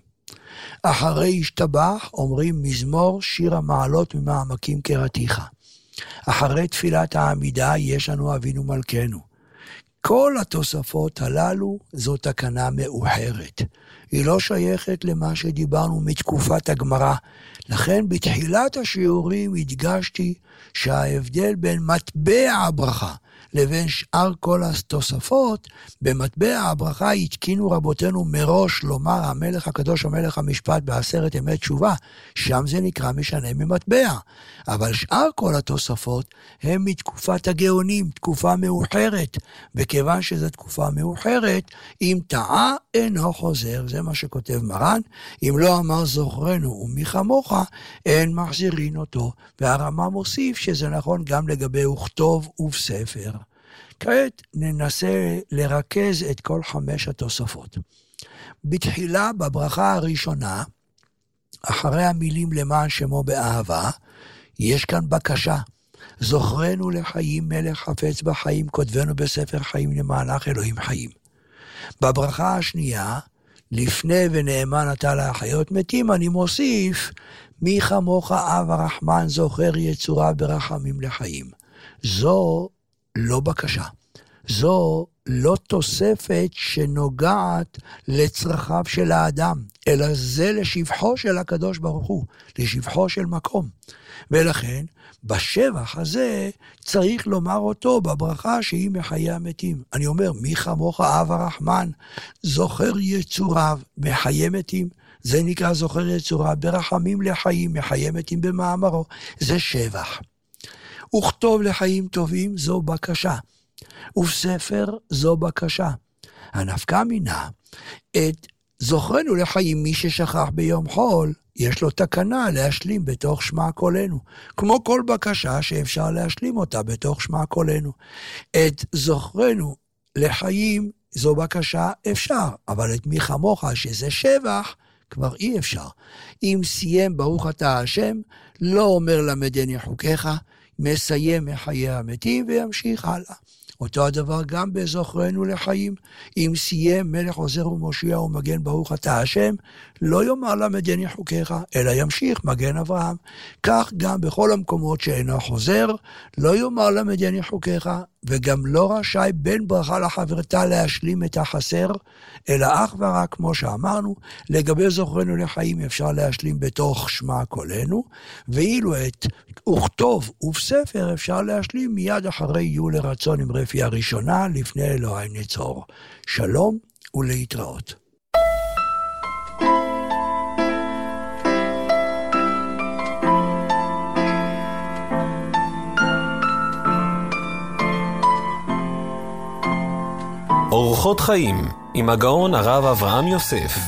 אחרי השתבח, אומרים מזמור שיר המעלות ממעמקים קראתיך. אחרי תפילת העמידה, יש לנו אבינו מלכנו. כל התוספות הללו זו תקנה מאוחרת. היא לא שייכת למה שדיברנו מתקופת הגמרא. לכן בתחילת השיעורים הדגשתי שההבדל בין מטבע הברכה לבין שאר כל התוספות, במטבע הברכה התקינו רבותינו מראש לומר המלך הקדוש המלך המשפט בעשרת ימי תשובה, שם זה נקרא משנה ממטבע. אבל שאר כל התוספות הם מתקופת הגאונים, תקופה מאוחרת, וכיוון שזו תקופה מאוחרת, אם טעה אינו חוזר, זה מה שכותב מרן, אם לא אמר זוכרנו ומי כמוך, אין מחזירין אותו, והרמה מוסיף שזה נכון גם לגבי וכתוב ובספר. כעת ננסה לרכז את כל חמש התוספות. בתחילה בברכה הראשונה, אחרי המילים למען שמו באהבה, יש כאן בקשה. זוכרנו לחיים מלך חפץ בחיים, כותבנו בספר חיים למהלך אלוהים חיים. בברכה השנייה, לפני ונאמן אתה להחיות מתים, אני מוסיף, מי כמוך אב הרחמן זוכר יצורה ברחמים לחיים. זו לא בקשה. זו לא תוספת שנוגעת לצרכיו של האדם, אלא זה לשבחו של הקדוש ברוך הוא, לשבחו של מקום. ולכן, בשבח הזה צריך לומר אותו בברכה שהיא מחיי המתים. אני אומר, מי כמוך אב הרחמן, זוכר יצוריו, מחיי מתים. זה נקרא זוכר יצוריו, ברחמים לחיים, מחיי מתים במאמרו. זה שבח. וכתוב לחיים טובים, זו בקשה. ובספר, זו בקשה. הנפקא מינה, את זוכרנו לחיים מי ששכח ביום חול, יש לו תקנה להשלים בתוך שמע קולנו, כמו כל בקשה שאפשר להשלים אותה בתוך שמע קולנו. את זוכרנו לחיים, זו בקשה אפשר, אבל את מי כמוך שזה שבח, כבר אי אפשר. אם סיים ברוך אתה השם, לא אומר למדני חוקיך, מסיים מחיי המתים וימשיך הלאה. אותו הדבר גם בזוכרנו לחיים. אם סיים מלך עוזר ומושיע ומגן ברוך אתה השם, לא יאמר למדני חוקיך, אלא ימשיך מגן אברהם. כך גם בכל המקומות שאינו חוזר, לא יאמר למדני חוקיך, וגם לא רשאי בין ברכה לחברתה להשלים את החסר, אלא אך ורק כמו שאמרנו, לגבי זוכרנו לחיים אפשר להשלים בתוך שמע קולנו, ואילו את וכתוב ובספר אפשר להשלים מיד אחרי יהיו לרצון עם רפי הראשונה לפני אלוהים נצור. שלום ולהתראות. אורחות חיים עם הגאון הרב אברהם יוסף.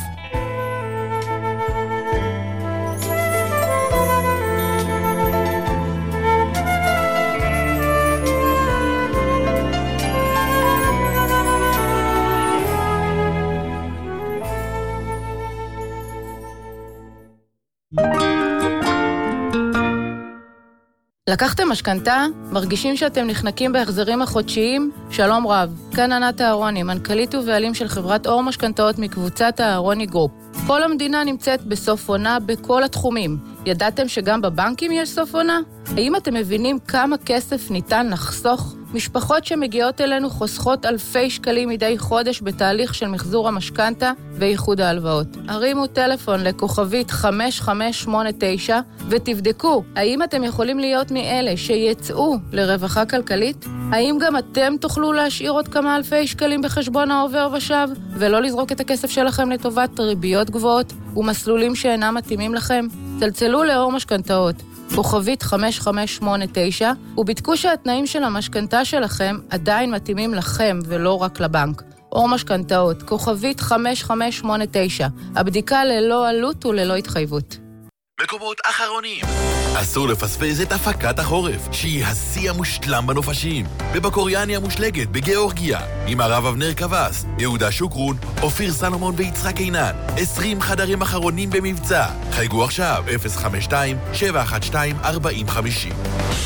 לקחתם משכנתה? מרגישים שאתם נחנקים בהחזרים החודשיים? שלום רב. כאן ענת אהרוני, מנכ"לית ובעלים של חברת אור משכנתאות מקבוצת האהרוני גרופ. כל המדינה נמצאת בסוף עונה בכל התחומים. ידעתם שגם בבנקים יש סוף עונה? האם אתם מבינים כמה כסף ניתן לחסוך? משפחות שמגיעות אלינו חוסכות אלפי שקלים מדי חודש בתהליך של מחזור המשכנתה ואיחוד ההלוואות. הרימו טלפון לכוכבית חמש חמש שמונה תשע ותבדקו האם אתם יכולים להיות מאלה שיצאו לרווחה כלכלית? האם גם אתם תוכלו להשאיר עוד כמה אלפי שקלים בחשבון העובר ושב ולא לזרוק את הכסף שלכם לטובת ריביות גבוהות ומסלולים שאינם מתאימים לכם? צלצלו לאור משכנתאות כוכבית חמש חמש שמונה תשע, ובדקו שהתנאים של המשכנתה שלכם עדיין מתאימים לכם ולא רק לבנק. אור משכנתאות, כוכבית חמש חמש שמונה תשע, הבדיקה ללא עלות וללא התחייבות. מקומות אחרונים. אסור לפספס את הפקת החורף, שהיא השיא המושלם בנופשים. בבקוריאני המושלגת בגיאורגיה, עם הרב אבנר קבס, יהודה שוקרון, אופיר סלומון ויצחק עינן. עשרים חדרים אחרונים במבצע. חייגו עכשיו אפס חמש שתיים שבע אחת שתיים ארבע אפס חמש אפס.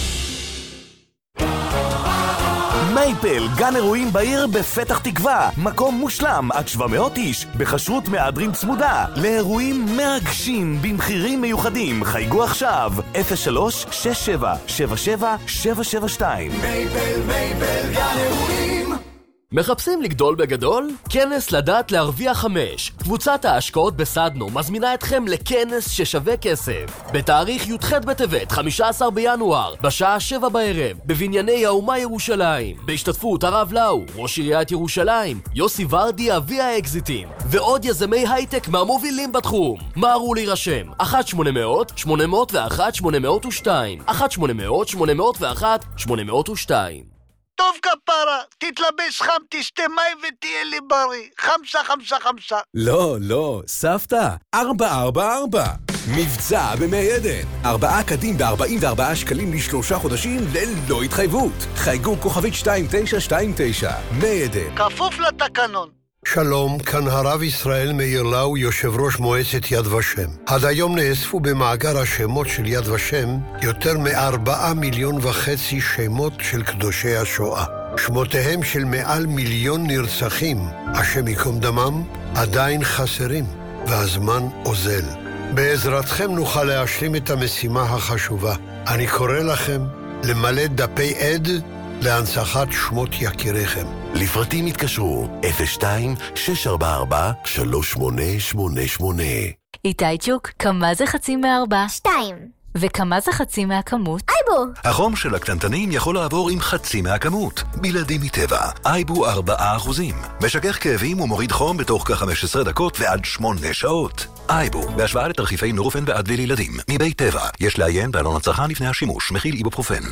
מייפל, גן אירועים בעיר בפתח תקווה, מקום מושלם עד שבע מאות איש, בחשרות מהדרין צמודה, לאירועים מרגשים במחירים מיוחדים. חייגו עכשיו אפס שלוש שש שבע שבע שבע שבע שבע שתיים. מייפל, מייפל, גן אירועים. מחפשים לגדול בגדול? כנס לדעת להרוויח חמש. קבוצת ההשקעות בסדנו מזמינה אתכם לכנס ששווה כסף. בתאריך י"ח בטבת, חמישה עשר בינואר, בשעה שבע בערב, בבנייני האומה ירושלים. בהשתתפות הרב לאו, ראש עיריית ירושלים, יוסי ורדי אבי האקזיטים, ועוד יזמי הייטק מהמובילים בתחום. מהרו להירשם, אחת שמונה מאות שמונה מאות ואחת שמונה מאות ושתיים, אחת שמונה מאות שמונה מאות ואחת שמונה מאות ושתיים. טוב כפרה, תתלבש חם, תשתה מים ותהיה לי בריא. חמסה, חמסה, חמסה. לא, לא, סבתא, ארבע ארבע ארבע. מבצע במי עדן. ארבעה קדים ב-ארבעים וארבעה שקלים לשלושה חודשים ללא התחייבות. חייגו כוכבית שתיים תשע שתיים תשע. מי עדן. כפוף לתקנון. שלום, כאן הרב ישראל מאיר לאו, יושב ראש מועצת יד ושם. עד היום נאספו במאגר השמות של יד ושם יותר מארבעה מיליון וחצי שמות של קדושי השואה. שמותיהם של מעל מיליון נרצחים, השם יקום דמם, עדיין חסרים, והזמן אוזל. בעזרתכם נוכל להשלים את המשימה החשובה. אני קורא לכם למלא דפי עד להנצחת שמות יקיריכם. לפרטים התקשרו אפס שתיים שש ארבע ארבע שלוש שמונה שמונה שמונה. איתי צ'וק, כמה זה חצי מארבע? שתיים. וכמה זה חצי מהכמות? אייבו. החום של הקטנטנים יכול לעבור עם חצי מהכמות. בלעדי מטבע, אייבו ארבעה אחוזים. משכך כאבים ומוריד חום בתוך כ-חמש עשרה דקות ועד שמונה שעות. אייבו, בהשוואה לתרחיפי נורופן ואדוויל לילדים. מבית טבע, יש לעיין בעלון הצרכן לפני השימוש, מכיל איבופרופן.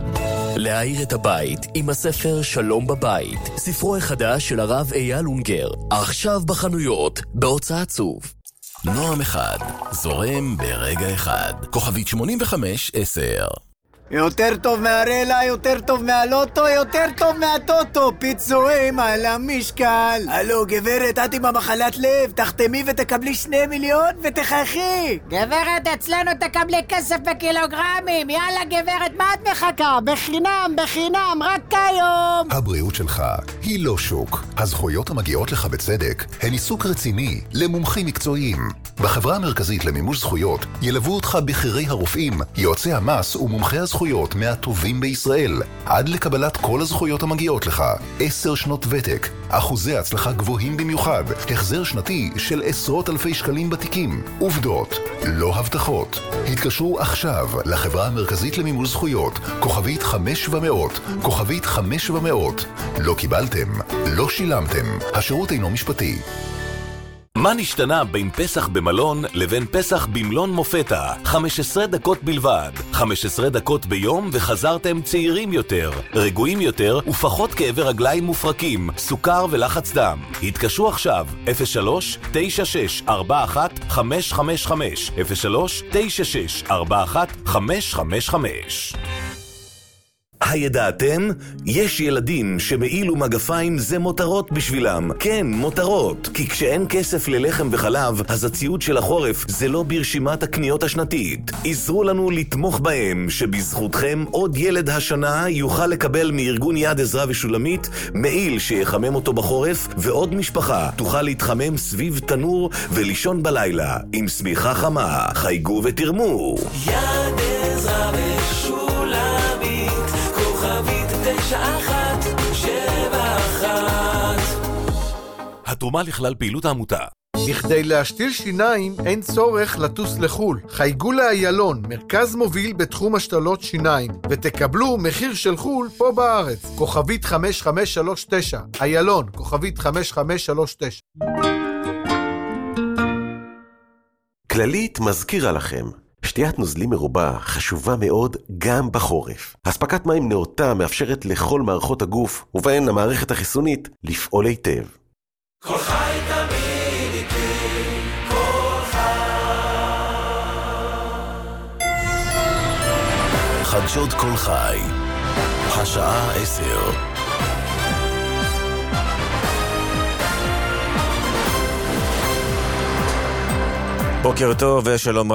להאיר את הבית עם הספר שלום בבית, ספרו החדש של הרב אייל אונגר, עכשיו בחנויות, בהוצאת צוב. נועם אחד, זורם ברגע אחד, כוכבית שמונים וחמש עשר. יותר טוב מהרלה, יותר טוב מהלוטו, יותר טוב מהטוטו, פיצויים על המשקל. הלו גברת, את עם המחלת לב, תחתמי ותקבלי שני מיליון ותחייכי. גברת, אצלנו תקבלי כסף בקילוגרמים. יאללה גברת, מה את מחכה? בחינם, בחינם, רק היום. הבריאות שלך היא לא שוק. הזכויות המגיעות לך בצדק הן עיסוק רציני למומחים מקצועיים. בחברה המרכזית למימוש זכויות ילוו אותך בחירי הרופאים, יועצי המס ומומחי הזכויות מהטובים בישראל, עד לקבלת כל הזכויות המגיעות לך. עשר שנות ותק, אחוזי הצלחה גבוהים במיוחד, החזר שנתי של עשרות אלפי שקלים בתיקים. עובדות, לא הבטחות. התקשרו עכשיו לחברה המרכזית למימוש זכויות, כוכבית חמש ומאות, כוכבית חמש ומאות. לא קיבלתם, לא שילמתם. השירות אינו משפטי. מה נשתנה בין פסח במלון לבין פסח במלון מופתה? חמש עשרה דקות בלבד. חמש עשרה דקות ביום וחזרתם צעירים יותר, רגועים יותר ופחות כאבי רגליים מופרקים, סוכר ולחץ דם. התקשרו עכשיו אפס שלוש תשע שש ארבע אחת חמש חמש חמש, אפס שלוש תשע שש ארבע אחת חמש חמש חמש. הידעתם? יש ילדים שמעיל ומגפיים זה מותרות בשבילם. כן, מותרות. כי כשאין כסף ללחם וחלב, אז הציוד של החורף זה לא ברשימת הקניות השנתית. עזרו לנו לתמוך בהם, שבזכותכם עוד ילד השנה יוכל לקבל מארגון יד עזרא ושולמית מעיל שיחמם אותו בחורף, ועוד משפחה תוכל להתחמם סביב תנור ולישון בלילה עם סמיכה חמה. חייגו ותרמו. יד עזרא ושולמית, כוכבית תשע אחת שבע אחת. התרומה לכלל פעילות העמותה. בכדי להשתיל שיניים אין צורך לטוס לחול. חייגו לאיילון, מרכז מוביל בתחום השתלות שיניים, ותקבלו מחיר של חול פה בארץ. כוכבית חמש חמש שלוש תשע. איילון, כוכבית חמש חמש שלוש תשע. כללית מזכירה לכם, שתיית נוזלים מרובה חשובה מאוד גם בחורף. הספקת מים נאותה מאפשרת לכל מערכות הגוף, ובהן המערכת החיסונית, לפעול היטב. כל חי תמיד איתי, כל חי. חדשות כל חי, השעה עשר. בוקר טוב ושלום